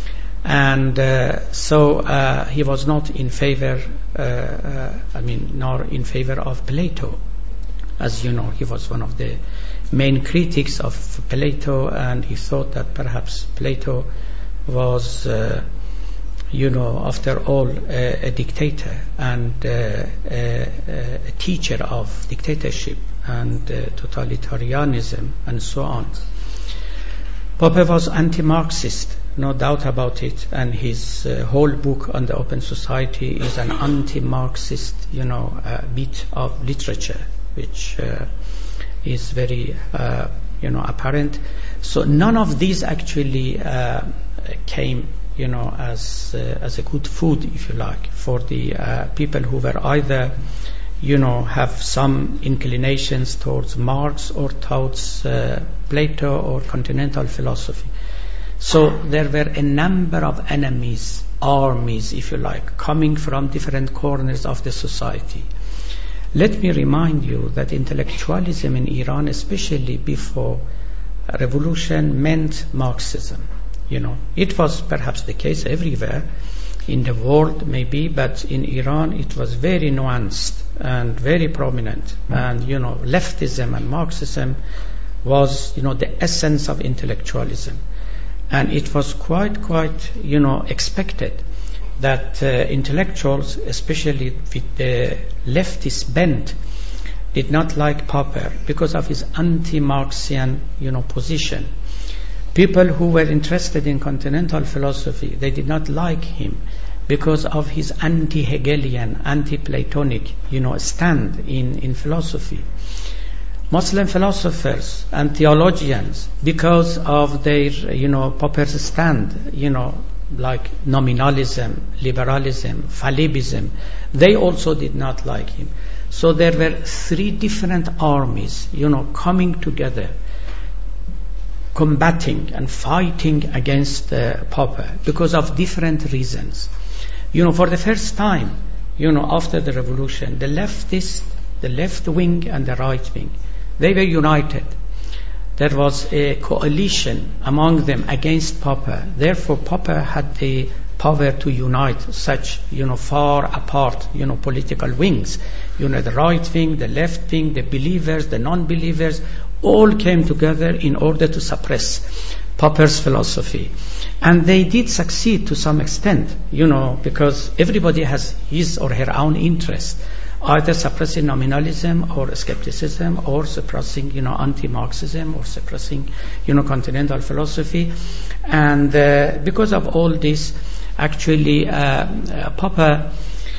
and uh, so uh, he was not in favor, uh, uh, I mean, nor in favor of Plato. As you know, he was one of the main critics of Plato, and he thought that perhaps Plato was, uh, you know, after all, a, a dictator and uh, a, a teacher of dictatorship and uh, totalitarianism and so on. Popper was anti-Marxist, no doubt about it, and his uh, whole book on the Open Society is an anti-Marxist, you know, uh, bit of literature, which uh, is very, uh, you know, apparent. So none of these actually uh, came, you know, as uh, as a good food, if you like, for the uh, people who were either, you know, have some inclinations towards Marx or towards uh, Plato or continental philosophy. So there were a number of enemies, armies, if you like, coming from different corners of the society. Let me remind you that intellectualism in Iran, especially before revolution, meant Marxism. You know, it was perhaps the case everywhere in the world, maybe, but in Iran it was very nuanced and very prominent. Mm-hmm. And, you know, leftism and Marxism was, you know, the essence of intellectualism. And it was quite, quite, you know, expected that uh, intellectuals, especially with the leftist bent, did not like Popper because of his anti-Marxian, you know, position. People who were interested in continental philosophy, they did not like him because of his anti-Hegelian, anti-Platonic, you know, stand in, in philosophy. Muslim philosophers and theologians, because of their, you know, Popper's stand, you know, like nominalism, liberalism, Philebism, they also did not like him. So there were three different armies, you know, coming together, combating and fighting against uh, Popper because of different reasons. You know, for the first time, you know, after the revolution, the leftists, the left wing and the right wing, they were united. There was a coalition among them against Popper. Therefore, Popper had the power to unite such, you know, far apart, you know, political wings. You know, the right wing, the left wing, the believers, the non-believers, all came together in order to suppress Popper's philosophy. And they did succeed to some extent, you know, because everybody has his or her own interest, either suppressing nominalism or skepticism, or suppressing, you know, anti-Marxism, or suppressing, you know, continental philosophy. And uh, because of all this, actually, uh, uh, Popper,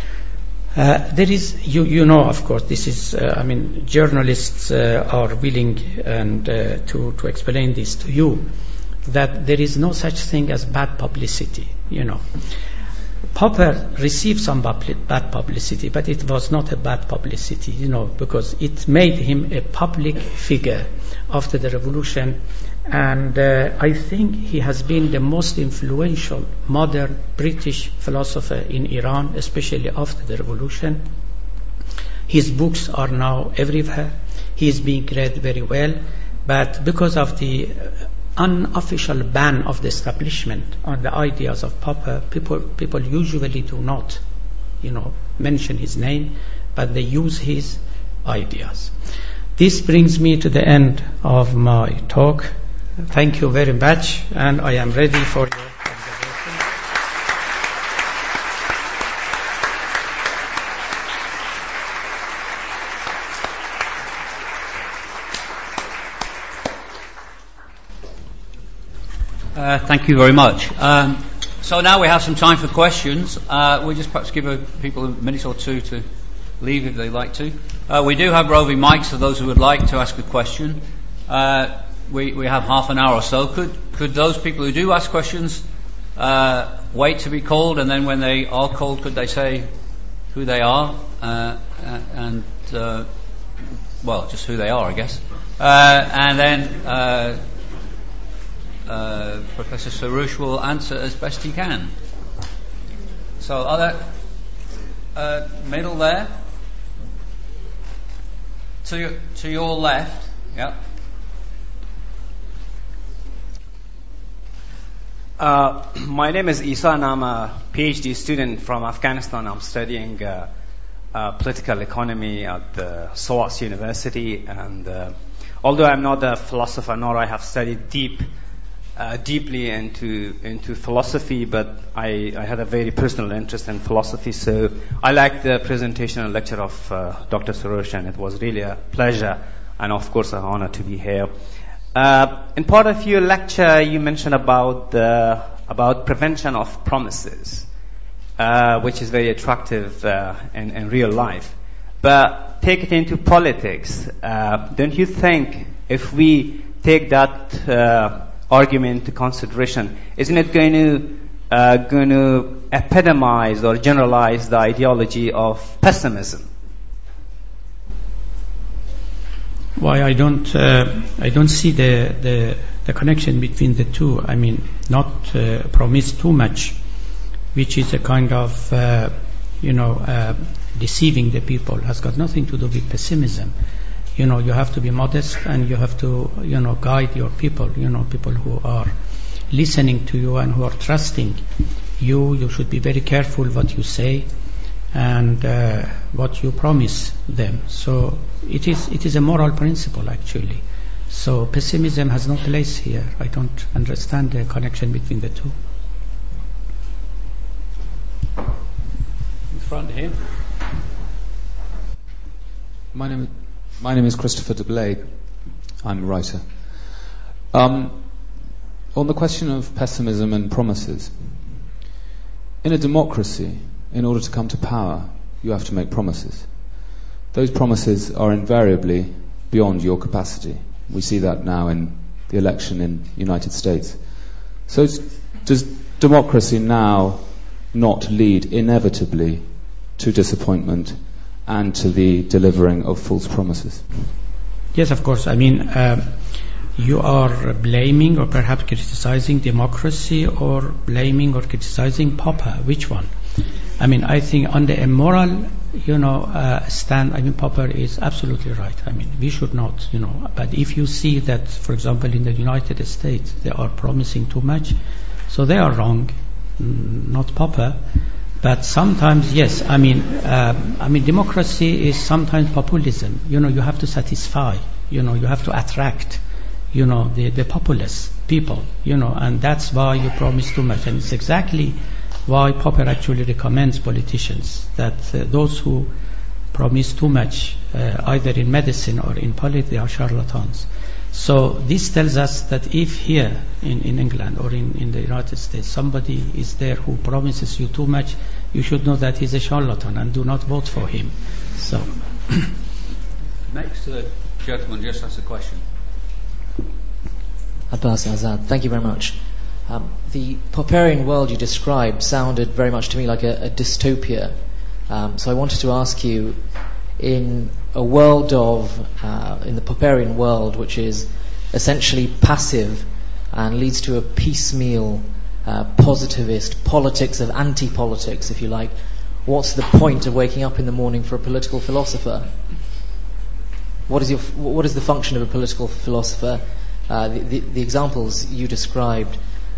uh, there is, you, you know, of course, this is, uh, I mean, journalists uh, are willing and uh, to, to explain this to you, that there is no such thing as bad publicity, you know. Popper received some bad publicity, but it was not a bad publicity, you know, because it made him a public figure after the revolution. And uh, I think he has been the most influential modern British philosopher in Iran, especially after the revolution. His books are now everywhere. He is being read very well, but because of the unofficial ban of the establishment on the ideas of Popper, people people usually do not you know, mention his name, but they use his ideas. This brings me to the end of my talk. Thank you very much, and I am ready for your observation. Uh, thank you very much. Um, so now we have some time for questions. Uh, we'll just perhaps give a, people a minute or two to leave if they like to. Uh, we do have roving mics for those who would like to ask a question. Uh, we, we have half an hour or so. Could could those people who do ask questions uh, wait to be called, and then when they are called, could they say who they are uh, and uh, well, just who they are, I guess. Uh, and then uh, uh, Professor Soroush will answer as best he can. So, are there uh, middle there? To your, to your left, yeah. Uh, my name is Isa, and I'm a PhD student from Afghanistan. I'm studying uh, uh, political economy at the SOAS University, and uh, although I'm not a philosopher, nor I have studied deep, uh, deeply into into philosophy, but I, I had a very personal interest in philosophy. So I liked the presentation and lecture of uh, Doctor Soroush, and it was really a pleasure and, of course, an honor to be here. Uh, in part of your lecture, you mentioned about the, about prevention of promises, uh, which is very attractive uh, in, in real life. But take it into politics. Uh, don't you think if we take that uh, argument into consideration, isn't it going to uh, going to epitomize or generalize the ideology of pessimism? Why I don't uh, I don't see the, the the connection between the two. I mean, not uh, promise too much, which is a kind of uh, you know uh, deceiving the people, has got nothing to do with pessimism. You know, you have to be modest, and you have to you know guide your people. You know, people who are listening to you and who are trusting you. You should be very careful what you say and uh, what you promise them. So it is it is a moral principle, actually. So pessimism has no place here. I don't understand the connection between the two. In front here. My name, my name is Christopher de Blake. I'm a writer. Um, on the question of pessimism and promises, in a democracy, in order to come to power, you have to make promises. Those promises are invariably beyond your capacity. We see that now in the election in the United States. So does democracy now not lead inevitably to disappointment and to the delivering of false promises? Yes, of course. I mean, uh, you are blaming or perhaps criticizing democracy, or blaming or criticizing Popper. Which one? I mean, I think on the immoral, you know, uh, stand, I mean, Popper is absolutely right. I mean, we should not, you know, but if you see that, for example, in the United States, they are promising too much, so they are wrong, not Popper. But sometimes, yes, I mean, uh, I mean, democracy is sometimes populism. You know, you have to satisfy, you know, you have to attract, you know, the, the populace people, you know, and that's why you promise too much. And it's exactly why Popper actually recommends politicians that uh, those who promise too much, uh, either in medicine or in politics, they are charlatans. So this tells us that if here in, in England or in, in the United States somebody is there who promises you too much, you should know that he's a charlatan and do not vote for him. So next to the gentleman just asked a question. Abbas Azad, thank you very much. Um, the Popperian world you described sounded very much to me like a, a dystopia. Um, so I wanted to ask you, in a world of, uh, in the Popperian world, which is essentially passive and leads to a piecemeal, uh, positivist politics of anti-politics, if you like, what's the point of waking up in the morning for a political philosopher? What is your, what is the function of a political philosopher? Uh, the, the, the examples you described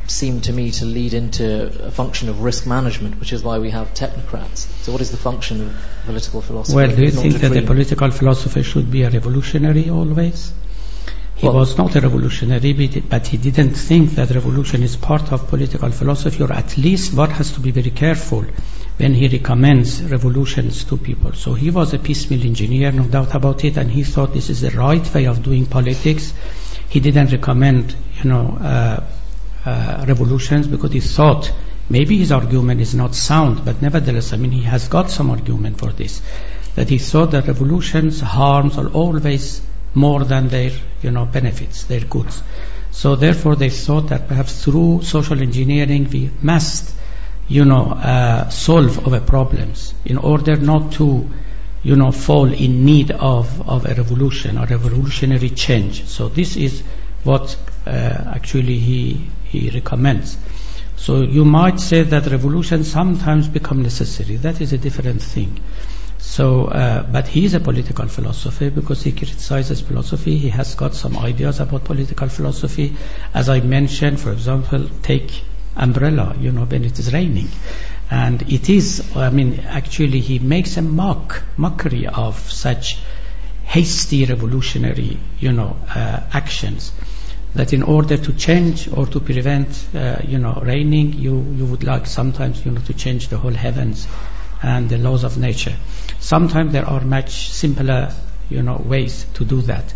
seem to me to lead into a function of risk management, which is why we have technocrats. So what is the function of political philosophy? Well, do you Not think to that the dream? political philosopher should be a revolutionary always? He Well- was not a revolutionary, but- but he didn't think that revolution is part of political philosophy, or at least one has to be very careful when he recommends revolutions to people. So he was a piecemeal engineer, no doubt about it, and he thought this is the right way of doing politics. He didn't recommend, you know, uh, uh, revolutions because he thought maybe his argument is not sound, but nevertheless, I mean, he has got some argument for this, that he thought that revolutions harms are always more than their, you know, benefits, their goods. So therefore, they thought that perhaps through social engineering we must, you know, uh, solve our problems in order not to, you know, fall in need of, of a revolution or revolutionary change. So this is what uh, actually he he recommends. So you might say that revolutions sometimes become necessary. That is a different thing. So, uh, but he is a political philosopher because he criticizes philosophy. He has got some ideas about political philosophy. As I mentioned, for example, take umbrella, you know, when it is raining. And it is, I mean, actually he makes a mock, mockery of such hasty revolutionary, you know, uh, actions. That in order to change or to prevent, uh, you know, raining, you, you would like sometimes, you know, to change the whole heavens and the laws of nature. Sometimes there are much simpler, you know, ways to do that.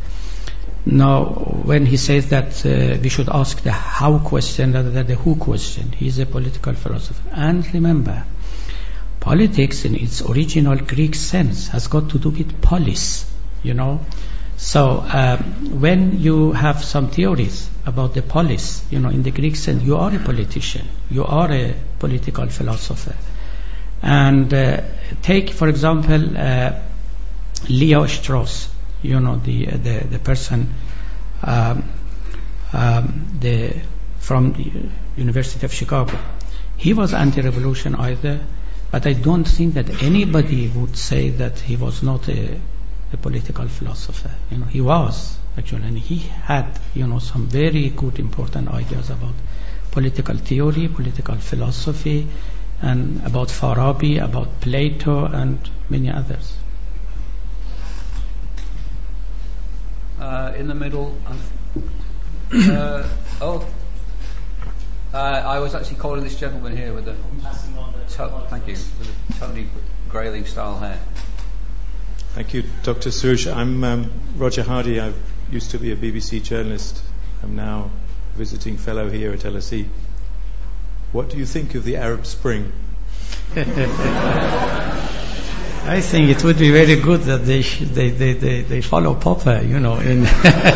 Now, when he says that uh, we should ask the how question rather than the who question, he is a political philosopher. And remember, politics in its original Greek sense has got to do with polis, you know. So um, when you have some theories about the polis, you know, in the Greek sense, you are a politician, you are a political philosopher. And uh, take, for example, uh, Leo Strauss, you know, the uh, the, the person um, um, the from the University of Chicago. He was anti-revolution either, but I don't think that anybody would say that he was not a, a political philosopher. You know, he was actually, and he had, you know, some very good, important ideas about political theory, political philosophy, and about Farabi, about Plato, and many others. Uh, in the middle. Uh, oh, uh, I was actually calling this gentleman here with the. To- thank you, with the Tony Grayling style hair. Thank you, Doctor Surush. I'm um, Roger Hardy. I used to be a B B C journalist. I'm now a visiting fellow here at L S E. What do you think of the Arab Spring? I think it would be very good that they sh- they, they, they, they follow Popper, you know, in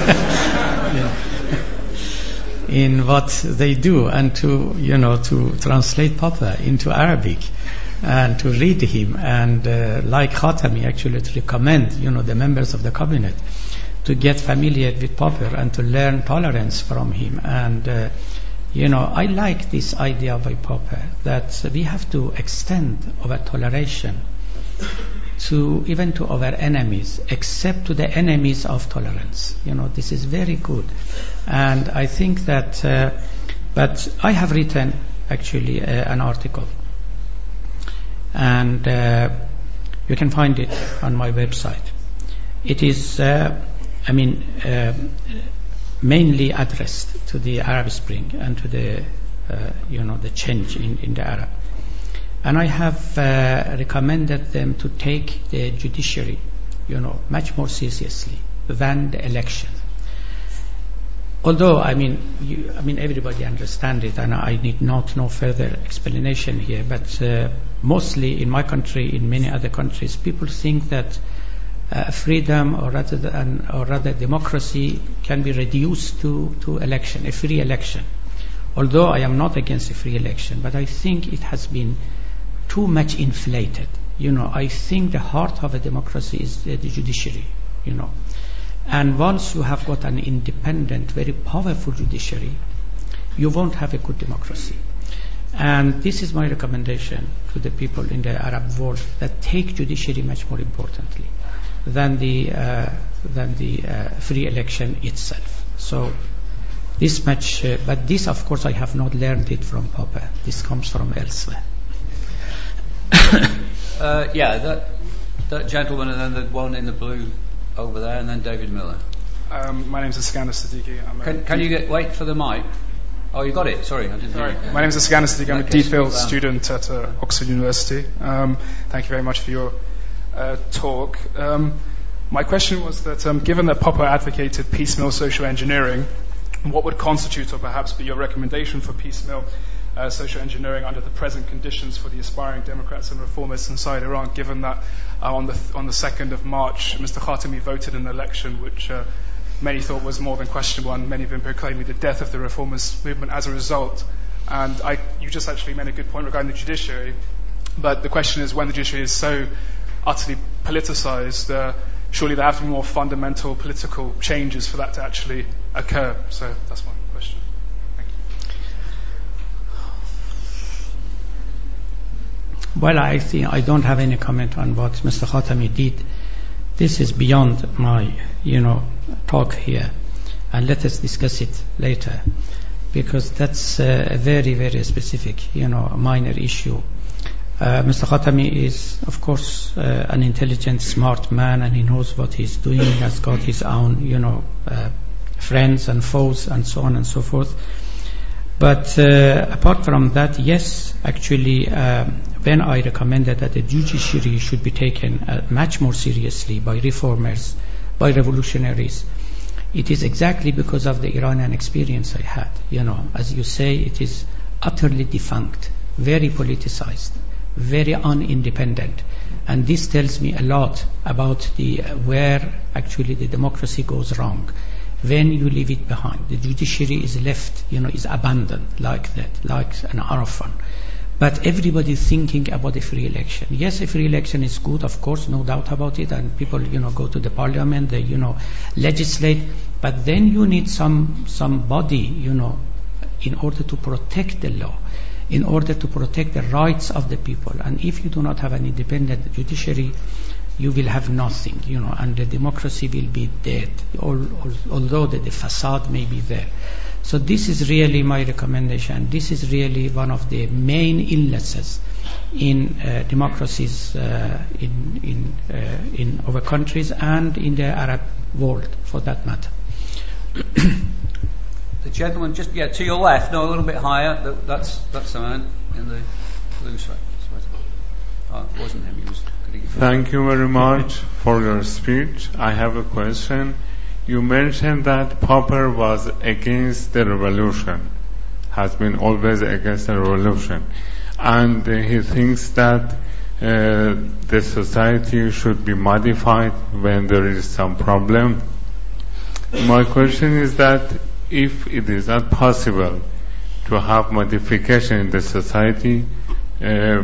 in what they do, and to, you know, to translate Popper into Arabic and to read him, and uh, like Khatami actually to recommend, you know, the members of the cabinet to get familiar with Popper and to learn tolerance from him. And uh, you know, I like this idea by Popper that we have to extend our toleration to even to our enemies, except to the enemies of tolerance. You know, this is very good. And I think that, uh, but I have written actually uh, an article, and uh, you can find it on my website. It is, uh, I mean, uh, mainly addressed to the Arab Spring and to the, uh, you know, the change in, in the Arab. And I have uh, recommended them to take the judiciary, you know, much more seriously than the election. Although, I mean, you, I mean, everybody understands it, and I need not no further explanation here. But uh, mostly in my country, in many other countries, people think that uh, freedom, or rather, than, or rather, democracy, can be reduced to to election, a free election. Although I am not against a free election, but I think it has been too much inflated. You know, I think the heart of a democracy is the, the judiciary, you know. And once you have got an independent, very powerful judiciary, you won't have a good democracy. And this is my recommendation to the people in the Arab world, that take judiciary much more importantly than the uh, than the uh, free election itself. So this much, uh, but this, of course, I have not learned it from Popper. This comes from elsewhere. uh, yeah, that, that gentleman, and then the one in the blue over there, and then David Miller. Um, my name is Iskander Siddiqui. I'm can, can you get wait for the mic? Oh, you got it. Sorry, I didn't Sorry. hear it. My name is Iskander Siddiqui. I'm a Okay, DPhil speak student at uh, Oxford University. Um, thank you very much for your uh, talk. Um, my question was that, um, given that Popper advocated piecemeal social engineering, what would constitute or perhaps be your recommendation for piecemeal uh, social engineering under the present conditions for the aspiring Democrats and reformists inside Iran, given that uh, on the th- on the second of March, Mister Khatami voted in an election which uh, many thought was more than questionable, and many have been proclaiming the death of the reformist movement as a result. And I, you just actually made a good point regarding the judiciary, but the question is, when the judiciary is so utterly politicized, uh, surely there have to be more fundamental political changes for that to actually occur. So that's my question. Thank you. Well, I think I don't have any comment on what Mister Khatami did. This is beyond my, you know, talk here, and let us discuss it later, because that's uh, a very, very specific, you know, minor issue. Uh, Mister Khatami is, of course, uh, an intelligent, smart man, and he knows what he's doing. He has got his own, you know, uh, friends and foes and so on and so forth. But uh, apart from that, yes, actually, um, when I recommended that the judiciary should be taken uh, much more seriously by reformers, by revolutionaries, it is exactly because of the Iranian experience I had. You know, as you say, it is utterly defunct, very politicized, very unindependent, and this tells me a lot about the uh, where actually the democracy goes wrong. When you leave it behind, the judiciary is left, you know, is abandoned like that, like an orphan. But everybody thinking about a free election. Yes, a free election is good, of course, no doubt about it, and people, you know, go to the parliament, they, you know, legislate, but then you need some somebody, you know, in order to protect the law, in order to protect the rights of the people. And if you do not have an independent judiciary, you will have nothing, you know, and the democracy will be dead, although the, the facade may be there. So this is really my recommendation. This is really one of the main illnesses in uh, democracies uh, in in uh, in our countries and in the Arab world, for that matter. The gentleman just yeah to your left, no, a little bit higher. That's that's the man in the blue sweater. Oh, it wasn't him. He was. Thank you very much for your speech. I have a question. You mentioned that Popper was against the revolution, has been always against the revolution, and uh, he thinks that uh, the society should be modified when there is some problem. My question is that if it is not possible to have modification in the society, uh,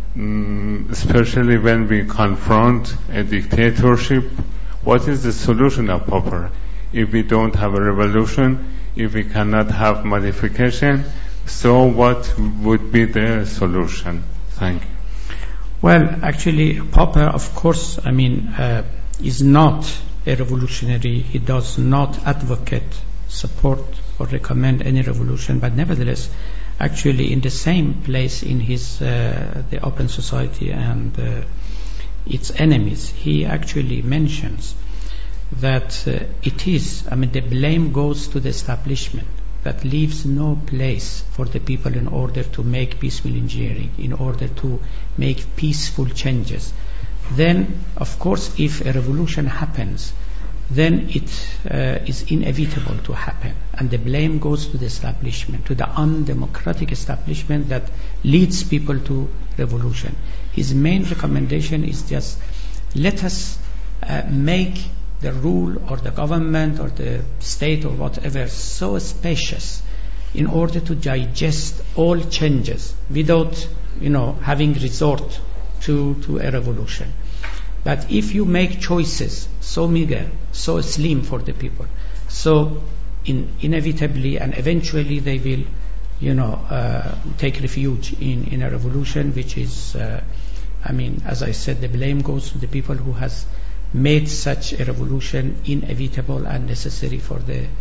mm, especially when we confront a dictatorship, what is the solution of Popper? If we don't have a revolution, if we cannot have modification, so what would be the solution? Thank you. Well, actually, Popper, of course, I mean, uh, is not a revolutionary. He does not advocate, support, or recommend any revolution, but nevertheless, actually, in the same place in his uh, the Open Society and uh, its enemies, he actually mentions that uh, it is, I mean, the blame goes to the establishment that leaves no place for the people in order to make peaceful engineering, in order to make peaceful changes. Then, of course, if a revolution happens, then it uh, is inevitable to happen, and the blame goes to the establishment, to the undemocratic establishment that leads people to revolution. His main recommendation is just let us uh, make the rule or the government or the state or whatever so spacious in order to digest all changes without, you know, having resort to, to a revolution. But if you make choices so meager, so slim for the people, so in, inevitably and eventually they will, you know, uh, take refuge in, in a revolution, which is, uh, I mean, as I said, the blame goes to the people who has made such a revolution inevitable and necessary for the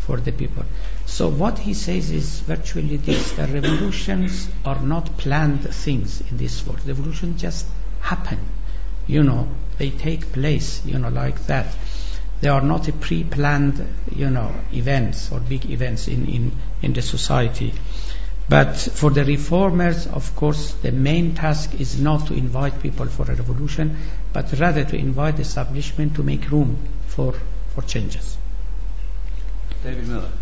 for the people. So what he says is virtually this: the revolutions are not planned things in this world. Revolutions just happen, you know, they take place, you know, like that. They are not a pre-planned, you know, events or big events in, in, in the society. But for the reformers, of course, the main task is not to invite people for a revolution, but rather to invite the establishment to make room for, for changes. David Miller.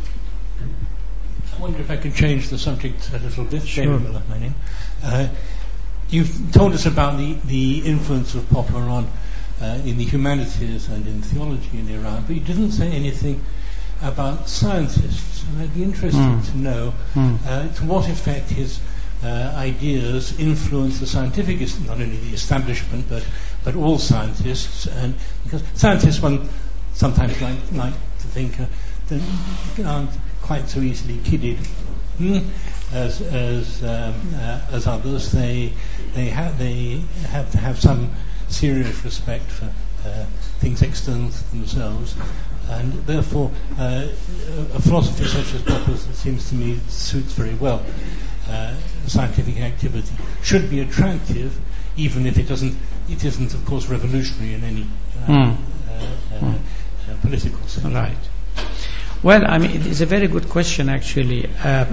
I wonder if I could change the subject a little bit. Sure. David Miller, my name. Uh, you've told us about the, the influence of Popper on uh, in the humanities and in theology in Iran, but you didn't say anything about scientists, and I'd be interested mm. to know mm. uh, to what effect his uh, ideas influence the scientific, not only the establishment, but but all scientists. And because scientists, one sometimes like, like to think, uh, that aren't quite so easily kidded hmm, as as um, uh, as others. They they have they have to have some serious respect for uh, things external to themselves. And therefore, uh, a philosophy such as Popper's, it seems to me, suits very well uh, scientific activity. Should be attractive, even if it doesn't. It isn't, of course, revolutionary in any uh, mm. uh, uh, mm. uh, political sense. Right. Well, I mean, it is a very good question, actually. Uh,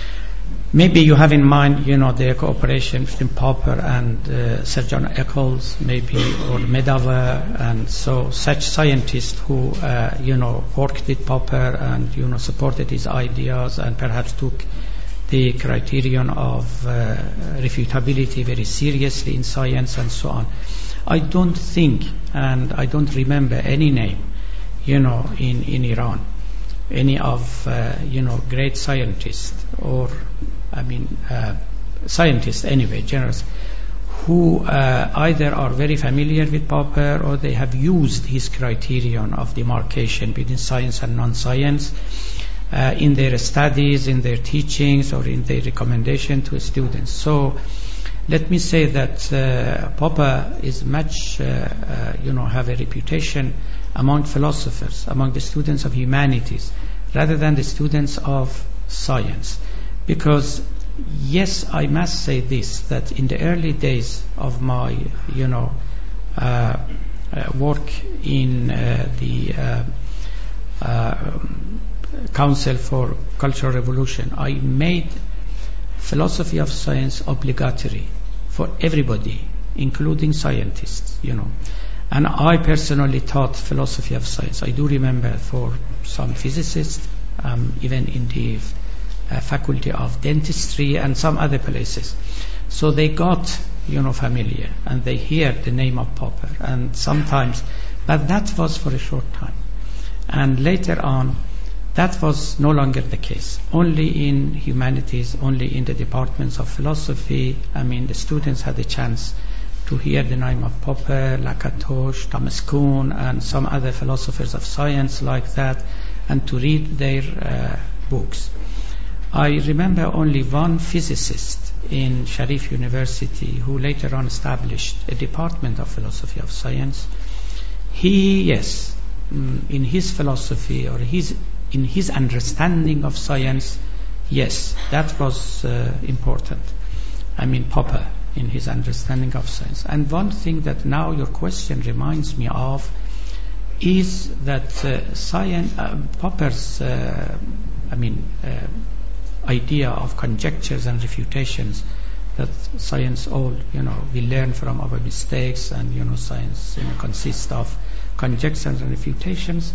Maybe you have in mind, you know, the cooperation between Popper and uh, Sir John Eccles, maybe, or Medawar, and so such scientists who, uh, you know, worked with Popper and, you know, supported his ideas and perhaps took the criterion of uh, refutability very seriously in science and so on. I don't think, and I don't remember any name, you know, in, in Iran, any of, uh, you know, great scientists or I mean, uh, scientists anyway, generous, who uh, either are very familiar with Popper or they have used his criterion of demarcation between science and non-science uh, in their studies, in their teachings, or in their recommendation to students. So let me say that uh, Popper is much, uh, uh, you know, have a reputation among philosophers, among the students of humanities, rather than the students of science. Because, yes, I must say this, that in the early days of my, you know, uh, uh, work in uh, the uh, uh, Council for Cultural Revolution, I made philosophy of science obligatory for everybody, including scientists, you know. And I personally taught philosophy of science. I do remember for some physicists, um, even in the Uh, faculty of dentistry and some other places. So they got, you know, familiar and they hear the name of Popper and sometimes, but that was for a short time. And later on, that was no longer the case. Only in humanities, only in the departments of philosophy, I mean, the students had a chance to hear the name of Popper, Lakatos, Thomas Kuhn, and some other philosophers of science like that, and to read their uh, books. I remember only one physicist in Sharif University who later on established a department of philosophy of science. He, yes, in his philosophy or his in his understanding of science, yes, that was uh, important. I mean, Popper in his understanding of science. And one thing that now your question reminds me of is that uh, science, uh, Popper's, uh, I mean, uh, idea of conjectures and refutations, that science all, you know, we learn from our mistakes, and, you know, science, you know, consists of conjectures and refutations.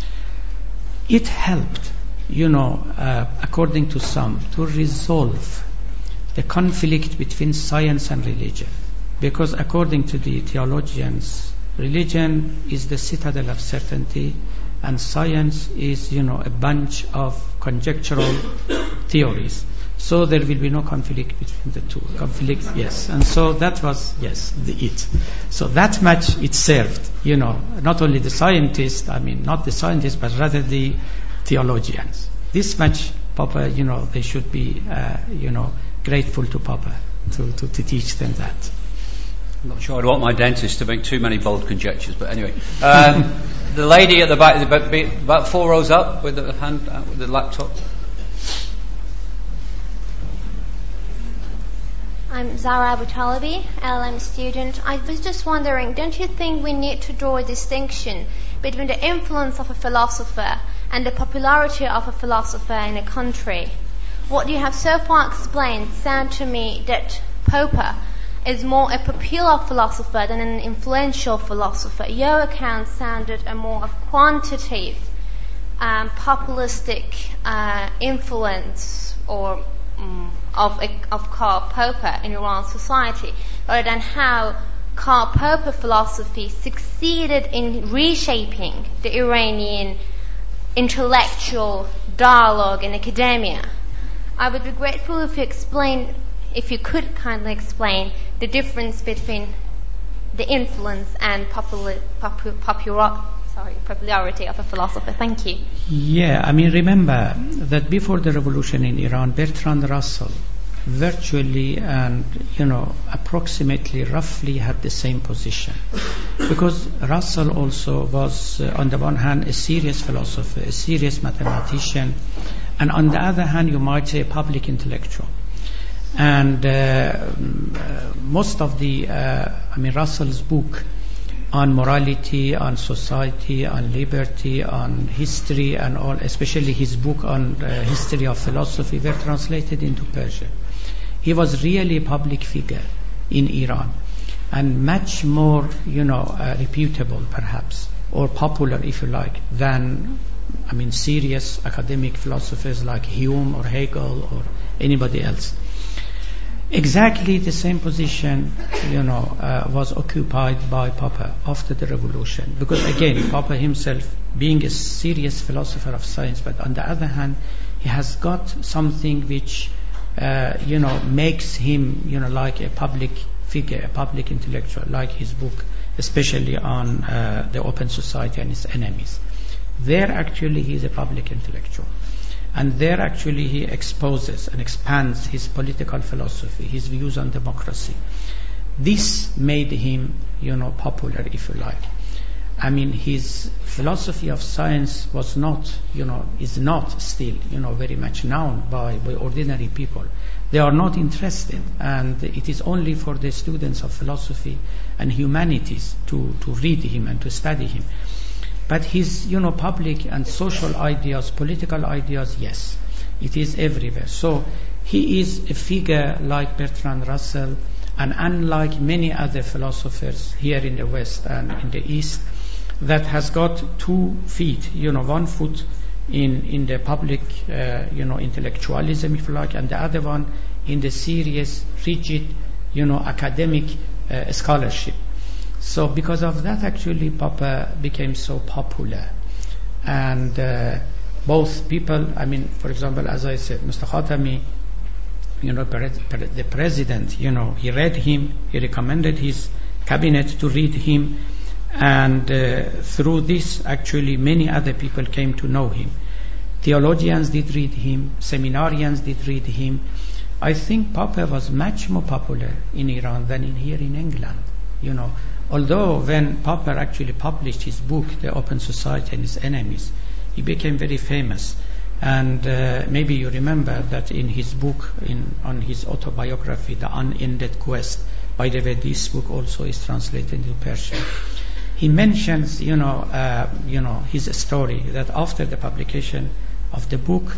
It helped, you know, uh, according to some, to resolve the conflict between science and religion. Because according to the theologians, religion is the citadel of certainty, and science is, you know, a bunch of conjectural theories. So there will be no conflict between the two. Conflict, yes. And so that was, yes, the it. So that much it served, you know, not only the scientists, I mean, not the scientists, but rather the theologians. This much, Popper, you know, they should be, uh, you know, grateful to Popper to, to, to teach them that. I'm not sure I'd want my dentist to make too many bold conjectures, but anyway. Um, the lady at the back, about, about four rows up with the hand, uh, with the laptop. I'm Zara Abu Talibi, L L M student. I was just wondering, don't you think we need to draw a distinction between the influence of a philosopher and the popularity of a philosopher in a country? What you have so far explained sounds to me that Popper is more a popular philosopher than an influential philosopher. Your account sounded a more of quantitative, um, populistic uh, influence or um, of, a, of Karl Popper in Iran society, rather than how Karl Popper philosophy succeeded in reshaping the Iranian intellectual dialogue in academia. I would be grateful if you explain, if you could kindly explain the difference between the influence and popula- popu- popula- sorry, popularity of a philosopher. Thank you. Yeah, I mean, remember that before the revolution in Iran, Bertrand Russell virtually and, you know, approximately, roughly had the same position. Because Russell also was, uh, on the one hand, a serious philosopher, a serious mathematician, and on the other hand, you might say a public intellectual. And uh, most of the, uh, I mean, Russell's book on morality, on society, on liberty, on history, and all, especially his book on uh, history of philosophy, were translated into Persian. He was really a public figure in Iran, and much more, you know, uh, reputable, perhaps, or popular, if you like, than, I mean, serious academic philosophers like Hume or Hegel or anybody else. Exactly the same position, you know, uh, was occupied by Popper after the revolution. Because again, Popper himself, being a serious philosopher of science, but on the other hand, he has got something which, uh, you know, makes him, you know, like a public figure, a public intellectual, like his book, especially on uh, the open society and its enemies. There actually he is a public intellectual. And there actually he exposes and expands his political philosophy, his views on democracy. This made him, you know, popular, if you like. I mean, his philosophy of science was not, you know, is not still, you know, very much known by, by ordinary people. They are not interested, and it is only for the students of philosophy and humanities to, to read him and to study him. But his, you know, public and social ideas, political ideas, yes, it is everywhere. So he is a figure like Bertrand Russell, and unlike many other philosophers here in the West and in the East, that has got two feet, you know, one foot in, in the public, uh, you know, intellectualism, if you like, and the other one in the serious, rigid, you know, academic uh, scholarship. So because of that, actually, Popper became so popular. And uh, both people, I mean, for example, as I said, Mister Khatami, you know, pre- pre- the president, you know, he read him, he recommended his cabinet to read him, and uh, through this, actually, many other people came to know him. Theologians did read him, seminarians did read him. I think Popper was much more popular in Iran than in here in England, you know. Although when Popper actually published his book, The Open Society and Its Enemies, he became very famous. And uh, maybe you remember that in his book, in, on his autobiography, The Unended Quest, by the way, this book also is translated into Persian. He mentions, you know, uh, you know, his story that after the publication of the book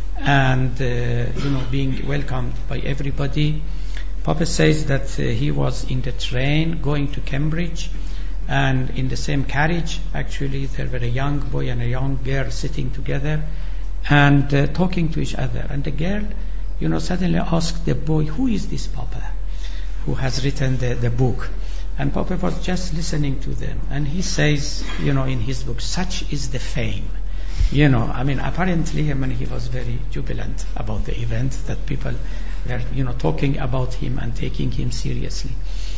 and, uh, you know, being welcomed by everybody, Popper says that uh, he was in the train going to Cambridge, and in the same carriage, actually, there were a young boy and a young girl sitting together and uh, talking to each other. And the girl, you know, suddenly asked the boy, who is this Popper who has written the, the book? And Popper was just listening to them. And he says, you know, in his book, such is the fame. You know, I mean, apparently, I mean, he was very jubilant about the event, that people were, you know, talking about him and taking him seriously.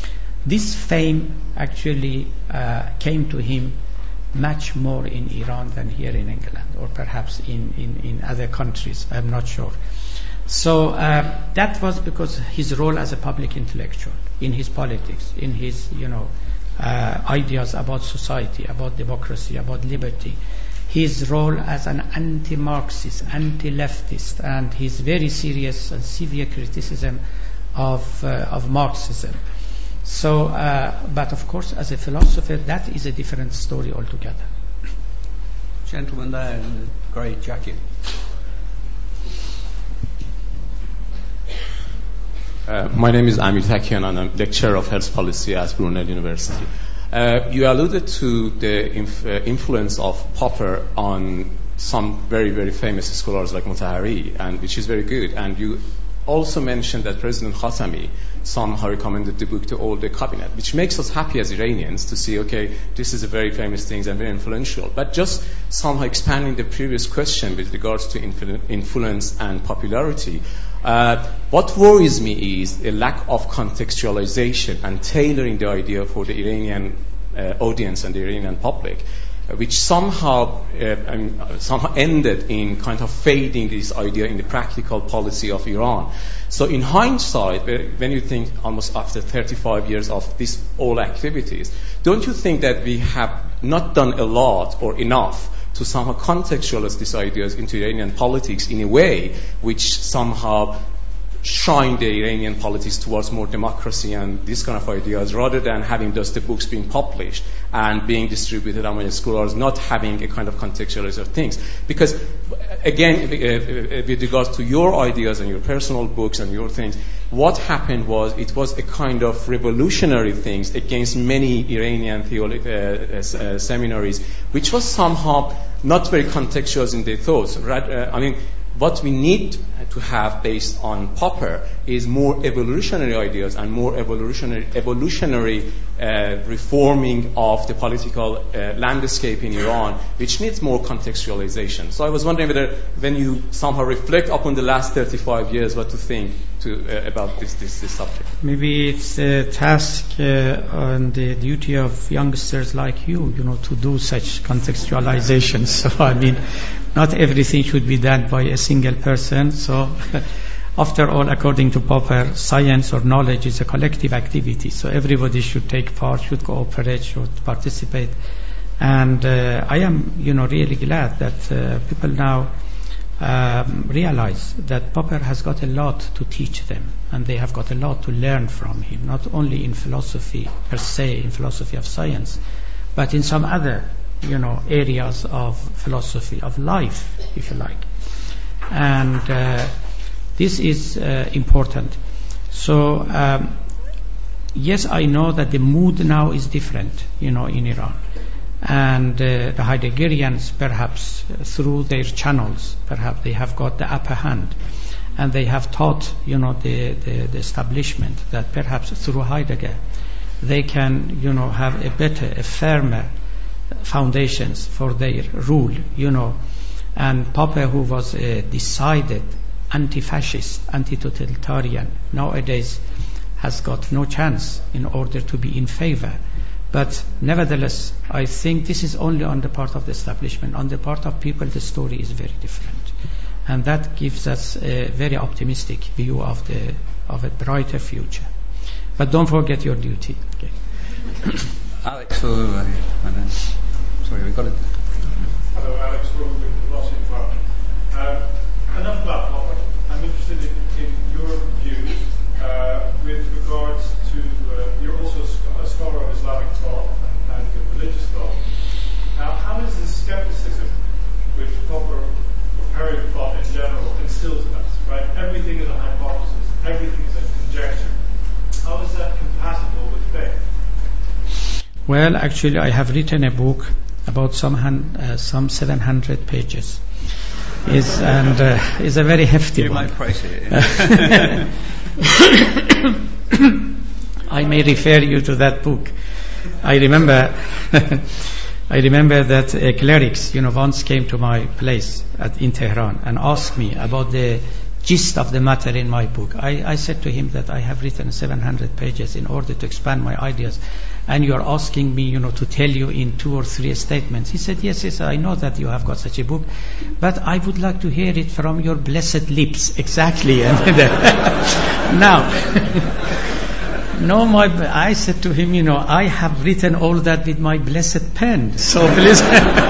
This fame actually uh, came to him much more in Iran than here in England, or perhaps in, in, in other countries, I'm not sure. So uh, that was because his role as a public intellectual, in his politics, in his, you know, uh, ideas about society, about democracy, about liberty. His role as an anti-Marxist, anti-leftist, and his very serious and severe criticism of, uh, of Marxism. So, uh, but of course, as a philosopher, that is a different story altogether. Gentleman there in the grey jacket. Uh, my name is Amir Takian, and I'm lecturer of health policy at Brunel University. Uh, you alluded to the inf- uh, influence of Popper on some very, very famous scholars like Mutahari, and which is very good. And you also mentioned that President Khatami somehow recommended the book to all the cabinet, which makes us happy as Iranians to see, okay, this is a very famous thing and very influential. But just somehow expanding the previous question with regards to influ- influence and popularity, uh, what worries me is a lack of contextualization and tailoring the idea for the Iranian uh, audience and the Iranian public, which somehow uh, um, somehow ended in kind of fading this idea in the practical policy of Iran. So in hindsight, when you think almost after thirty-five years of these all activities, don't you think that we have not done a lot or enough to somehow contextualize these ideas into Iranian politics in a way which somehow shine the Iranian politics towards more democracy and these kind of ideas, rather than having just the books being published and being distributed among the scholars, not having a kind of contextualization of things? Because, again, with regards to your ideas and your personal books and your things, what happened was it was a kind of revolutionary things against many Iranian theolo- uh, uh, seminaries, which was somehow not very contextual in their thoughts. Right? Uh, I mean, what we need to have based on Popper is more evolutionary ideas and more evolutionary, evolutionary uh, reforming of the political uh, landscape in Iran, which needs more contextualization. So I was wondering whether, when you somehow reflect upon the last thirty-five years, what to think to, uh, about this, this, this subject. Maybe it's a task uh, and the duty of youngsters like you, you know, to do such contextualization. So I mean, not everything should be done by a single person. So after all, according to Popper, science or knowledge is a collective activity. So everybody should take part, should cooperate, should participate. And uh, I am, you know, really glad that uh, people now um, realize that Popper has got a lot to teach them, and they have got a lot to learn from him, not only in philosophy per se, in philosophy of science, but in some other, you know, areas of philosophy, of life, if you like. And uh, this is uh, important. So, um, yes, I know that the mood now is different, you know, in Iran. And uh, the Heideggerians, perhaps uh, through their channels, perhaps they have got the upper hand. And they have taught, you know, the, the, the establishment that perhaps through Heidegger they can, you know, have a better, a firmer foundations for their rule, you know. And Popper, who was a decided anti-fascist, anti-totalitarian, nowadays has got no chance in order to be in favor. But nevertheless, I think this is only on the part of the establishment. On the part of people, the story is very different. And that gives us a very optimistic view of the of a brighter future. But don't forget your duty. Okay. Alex, uh, sorry, we got it. Hello, Alex Rule with the Philosophy Department. Uh, enough about Popper. I'm interested in, in your views uh, with regards to, uh, you're also a scholar of Islamic thought and, and of religious thought. Now, how is the skepticism which Popper, Popperian thought in general, instills in us, right? Everything is a hypothesis, everything is a conjecture. How is that compatible with faith? Well, actually, I have written a book about some hun- uh, some seven hundred pages. Is and uh, is a very hefty you one. You might price it. I may refer you to that book. I remember, I remember that uh, clerics, you know, once came to my place at, in Tehran and asked me about the gist of the matter in my book. I, I said to him that I have written seven hundred pages in order to expand my ideas, and you are asking me, you know, to tell you in two or three statements. He said, yes, yes, I know that you have got such a book, but I would like to hear it from your blessed lips, exactly. Now, No, my, I said to him, you know, I have written all that with my blessed pen. So please.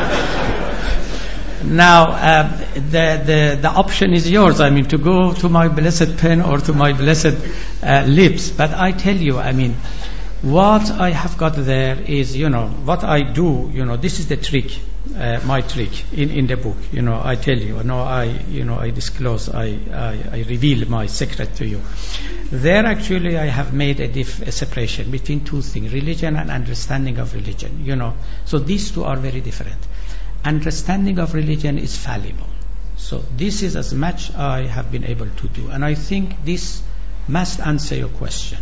Now, uh, the, the, the option is yours. I mean, to go to my blessed pen or to my blessed uh, lips. But I tell you, I mean, what I have got there is, you know, what I do, you know, this is the trick, uh, my trick in, in the book. You know, I tell you, no, I, you know, I disclose, I, I, I reveal my secret to you. There actually I have made a, dif- a separation between two things, religion and understanding of religion, you know. So these two are very different. Understanding of religion is fallible. So this is as much I have been able to do. And I think this must answer your question.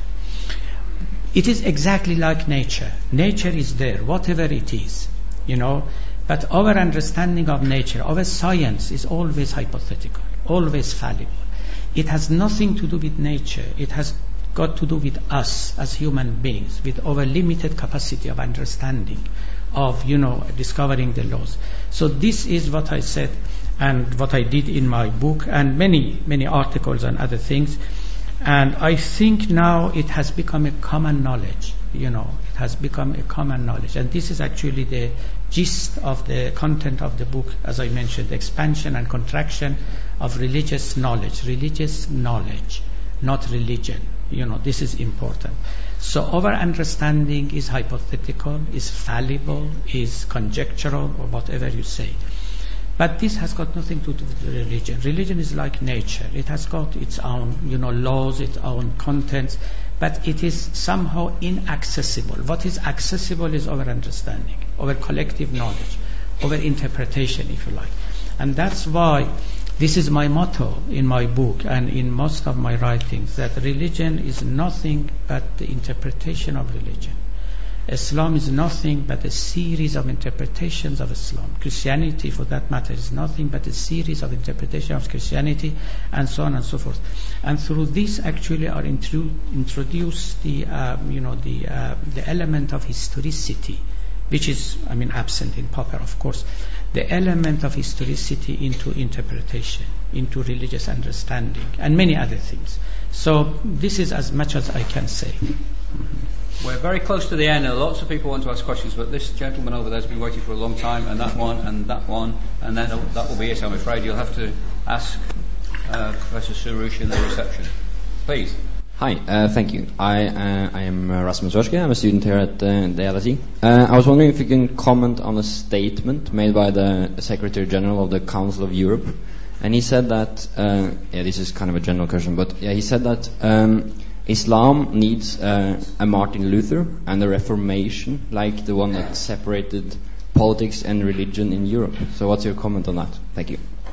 It is exactly like nature. Nature is there, whatever it is, you know. But our understanding of nature, our science is always hypothetical, always fallible. It has nothing to do with nature. It has got to do with us as human beings, with our limited capacity of understanding, of, you know, discovering the laws. So this is what I said and what I did in my book and many, many articles and other things. And I think now it has become a common knowledge, you know, it has become a common knowledge. And this is actually the gist of the content of the book, as I mentioned, expansion and contraction of religious knowledge, religious knowledge, not religion. You know, this is important. So our understanding is hypothetical, is fallible, is conjectural, or whatever you say. But this has got nothing to do with religion. Religion is like nature. It has got its own, you know, laws, its own contents, but it is somehow inaccessible. What is accessible is our understanding, our collective knowledge, our interpretation, if you like. And that's why this is my motto in my book and in most of my writings, that religion is nothing but the interpretation of religion. Islam is nothing but a series of interpretations of Islam. Christianity, for that matter, is nothing but a series of interpretations of Christianity, and so on and so forth. And through this, actually, are intru- introduced the, um, you know, the uh, the element of historicity, which is, I mean, absent in Popper, of course. The element of historicity into interpretation, into religious understanding, and many other things. So this is as much as I can say. We're very close to the end, and lots of people want to ask questions, but this gentleman over there has been waiting for a long time, and that one, and that one, and then that will be it, I'm afraid. You'll have to ask uh, Professor Soroush in the reception. Please. Hi, uh, thank you. I uh, I am uh, Rasmus Roschke. I'm a student here at uh, the L S E. Uh, I was wondering if you can comment on a statement made by the Secretary General of the Council of Europe. And he said that, uh, yeah, this is kind of a general question, but yeah, he said that um, Islam needs uh, a Martin Luther and a reformation like the one that separated politics and religion in Europe. So what's your comment on that? Thank you.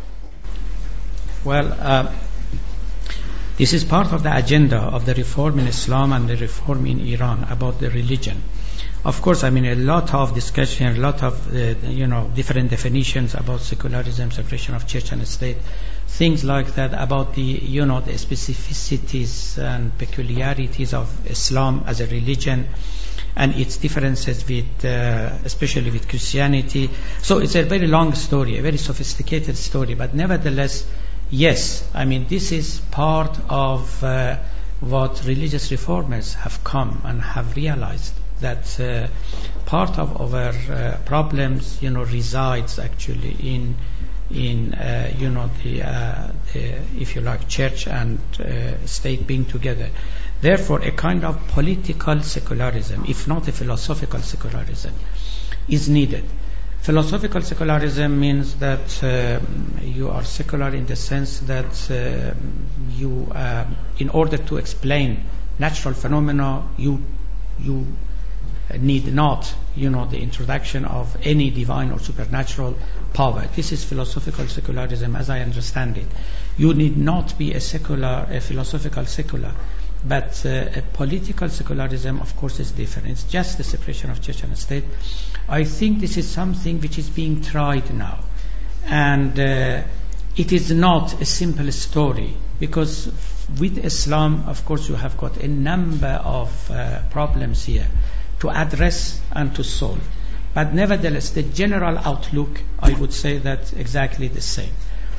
Well, uh, this is part of the agenda of the reform in Islam and the reform in Iran about the religion. Of course, I mean, a lot of discussion, a lot of, uh, you know, different definitions about secularism, separation of church and state, things like that, about the, you know, the specificities and peculiarities of Islam as a religion and its differences with, uh, especially with Christianity. So it's a very long story, a very sophisticated story, but nevertheless, yes, I mean, this is part of uh, what religious reformers have come and have realized, that uh, part of our uh, problems, you know, resides actually in, in uh, you know, the, uh, the, if you like, church and uh, state being together. Therefore, a kind of political secularism, if not a philosophical secularism, is needed. Philosophical secularism means that uh, you are secular in the sense that uh, you, uh, in order to explain natural phenomena, you you need not, you know, the introduction of any divine or supernatural power. This is philosophical secularism, as I understand it. You need not be a secular, a philosophical secular, but uh, a political secularism, of course, is different. It's just the separation of church and state. I think this is something which is being tried now, and uh, it is not a simple story, because with Islam, of course, you have got a number of uh, problems here to address and to solve. But nevertheless, the general outlook, I would say that exactly the same.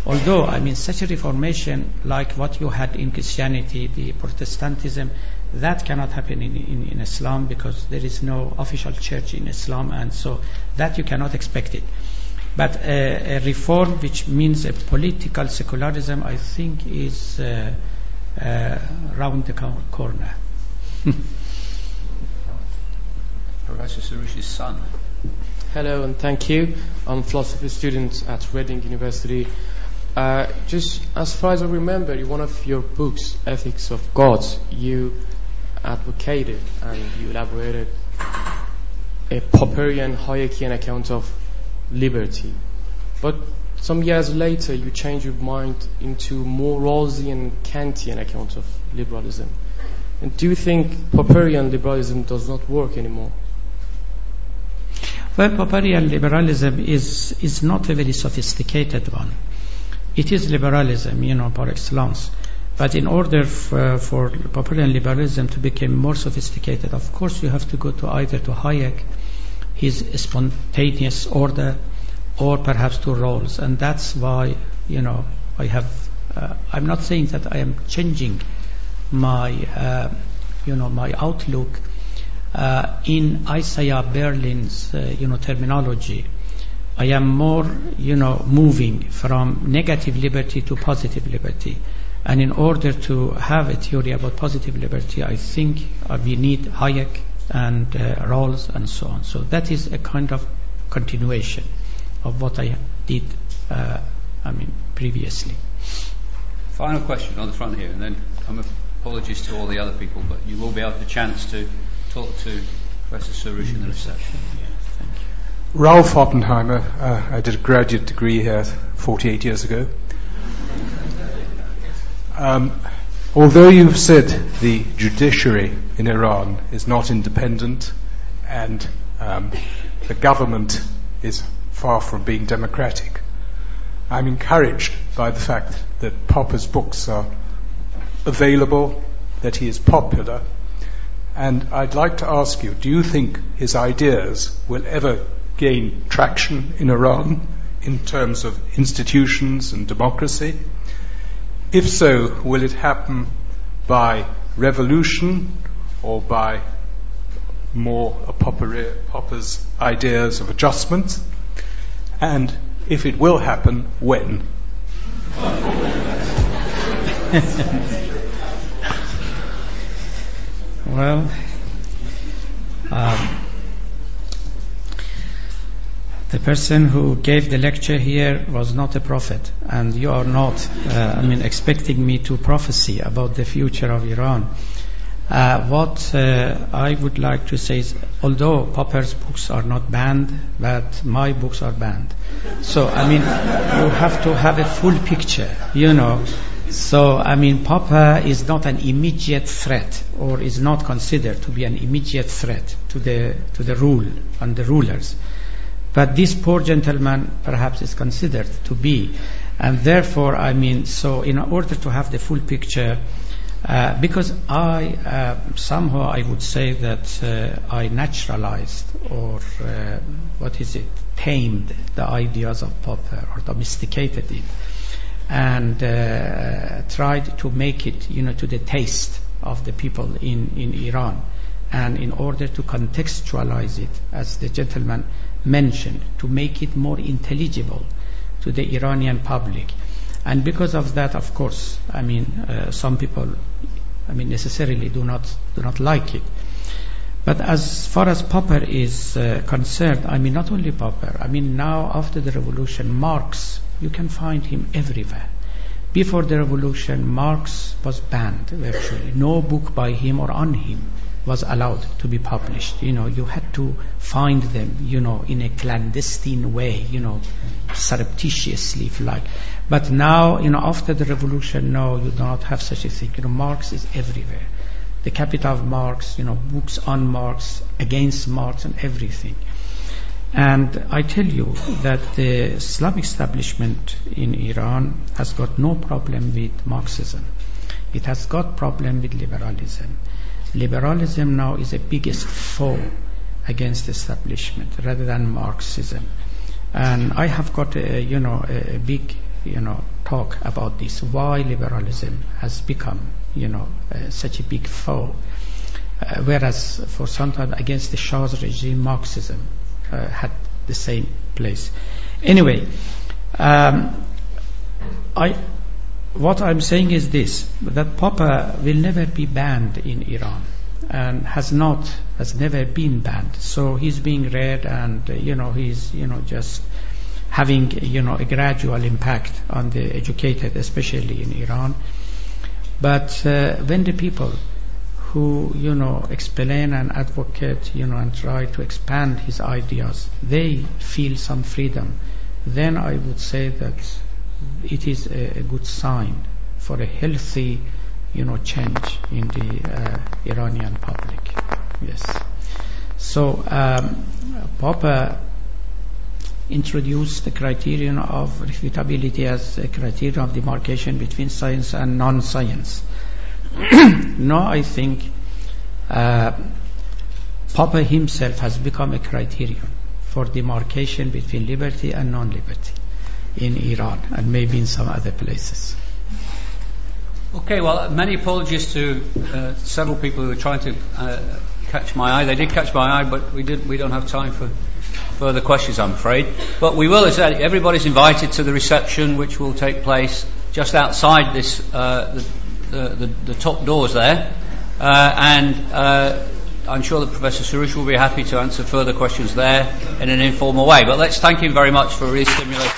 Although, I mean, such a reformation like what you had in Christianity, the Protestantism, that cannot happen in, in, in Islam, because there is no official church in Islam, and so that you cannot expect it. But a, a reform which means a political secularism, I think, is uh, uh, round the corner. Professor Soroush's son. Hello and thank you. I'm a philosophy student at Reading University. Uh, just as far as I remember, in one of your books, Ethics of Gods, you advocated and you elaborated a Popperian Hayekian account of liberty. But some years later, you changed your mind into more Rawlsian Kantian account of liberalism. And do you think Popperian liberalism does not work anymore? Well, Popperian liberalism is is not a very sophisticated one. It is liberalism, you know, par excellence. But in order for, for Popperian liberalism to become more sophisticated, of course, you have to go to either to Hayek, his spontaneous order, or perhaps to Rawls. And that's why, you know, I have. Uh, I'm not saying that I am changing my, uh, you know, my outlook uh, in Isaiah Berlin's, uh, you know, terminology. I am more, you know, moving from negative liberty to positive liberty. And in order to have a theory about positive liberty, I think uh, we need Hayek and uh, Rawls and so on. So that is a kind of continuation of what I did, uh, I mean, previously. Final question on the front here, and then I'm apologies to all the other people, but you will be able the chance to talk to Professor Soroush in the reception. Ralph Oppenheimer. Uh, I did a graduate degree here forty-eight years ago. Um, although you've said the judiciary in Iran is not independent and um, the government is far from being democratic, I'm encouraged by the fact that Popper's books are available, that he is popular, and I'd like to ask you, do you think his ideas will ever gain traction in Iran in terms of institutions and democracy? If so, will it happen by revolution or by more Popper, Popper's ideas of adjustment? And if it will happen, when? Well, um, the person who gave the lecture here was not a prophet, and you are not, uh, I mean, expecting me to prophesy about the future of Iran. Uh, what uh, I would like to say is, although Popper's books are not banned, but my books are banned. So, I mean, you have to have a full picture, you know. So, I mean, Popper is not an immediate threat, or is not considered to be an immediate threat to the to the rule and the rulers. But this poor gentleman perhaps is considered to be. And therefore, I mean, so in order to have the full picture, uh, because I, uh, somehow I would say that uh, I naturalized, or uh, what is it, tamed the ideas of Popper, or domesticated it, and uh, tried to make it, you know, to the taste of the people in, in Iran. And in order to contextualize it, as the gentleman mentioned, to make it more intelligible to the Iranian public. And because of that, of course, I mean, uh, some people, I mean, necessarily do not do not like it. But as far as Popper is uh, concerned, I mean, not only Popper, I mean, now after the revolution, Marx, you can find him everywhere. Before the revolution, Marx was banned virtually. No book by him or on him was allowed to be published. You know, you had to find them, you know, in a clandestine way, you know, surreptitiously, if you like. But now, you know, after the revolution, no, you do not have such a thing. You know, Marx is everywhere. The Capital of Marx, you know, books on Marx, against Marx, and everything. And I tell you that the Islamic establishment in Iran has got no problem with Marxism. It has got problem with liberalism. Liberalism now is the biggest foe against the establishment rather than Marxism. And I have got a, you know, a, a big you know, talk about this, why liberalism has become, you know, uh, such a big foe. Uh, whereas for some time against the Shah's regime, Marxism uh, had the same place. Anyway, um, I, what I'm saying is this, that Popper will never be banned in Iran, and has not, has never been banned. So he's being read, and uh, you know, he's, you know, just having, you know, a gradual impact on the educated, especially in Iran. But uh, when the people who, you know, explain and advocate, you know, and try to expand his ideas, they feel some freedom, then I would say that it is a, a good sign for a healthy, you know, change in the uh, Iranian public. Yes. So um, Popper introduced the criterion of refutability as a criterion of demarcation between science and non-science. No, I think uh, Popper himself has become a criterion for demarcation between liberty and non-liberty in Iran, and maybe in some other places. Okay, well, many apologies to uh, several people who were trying to uh, catch my eye. They did catch my eye, but we did. We don't have time for further questions, I'm afraid. But we will, as I said, everybody's invited to the reception, which will take place just outside this, uh, the, the, the, the top doors there. Uh, and uh, I'm sure that Professor Soroush will be happy to answer further questions there in an informal way. But let's thank him very much for a really stimulating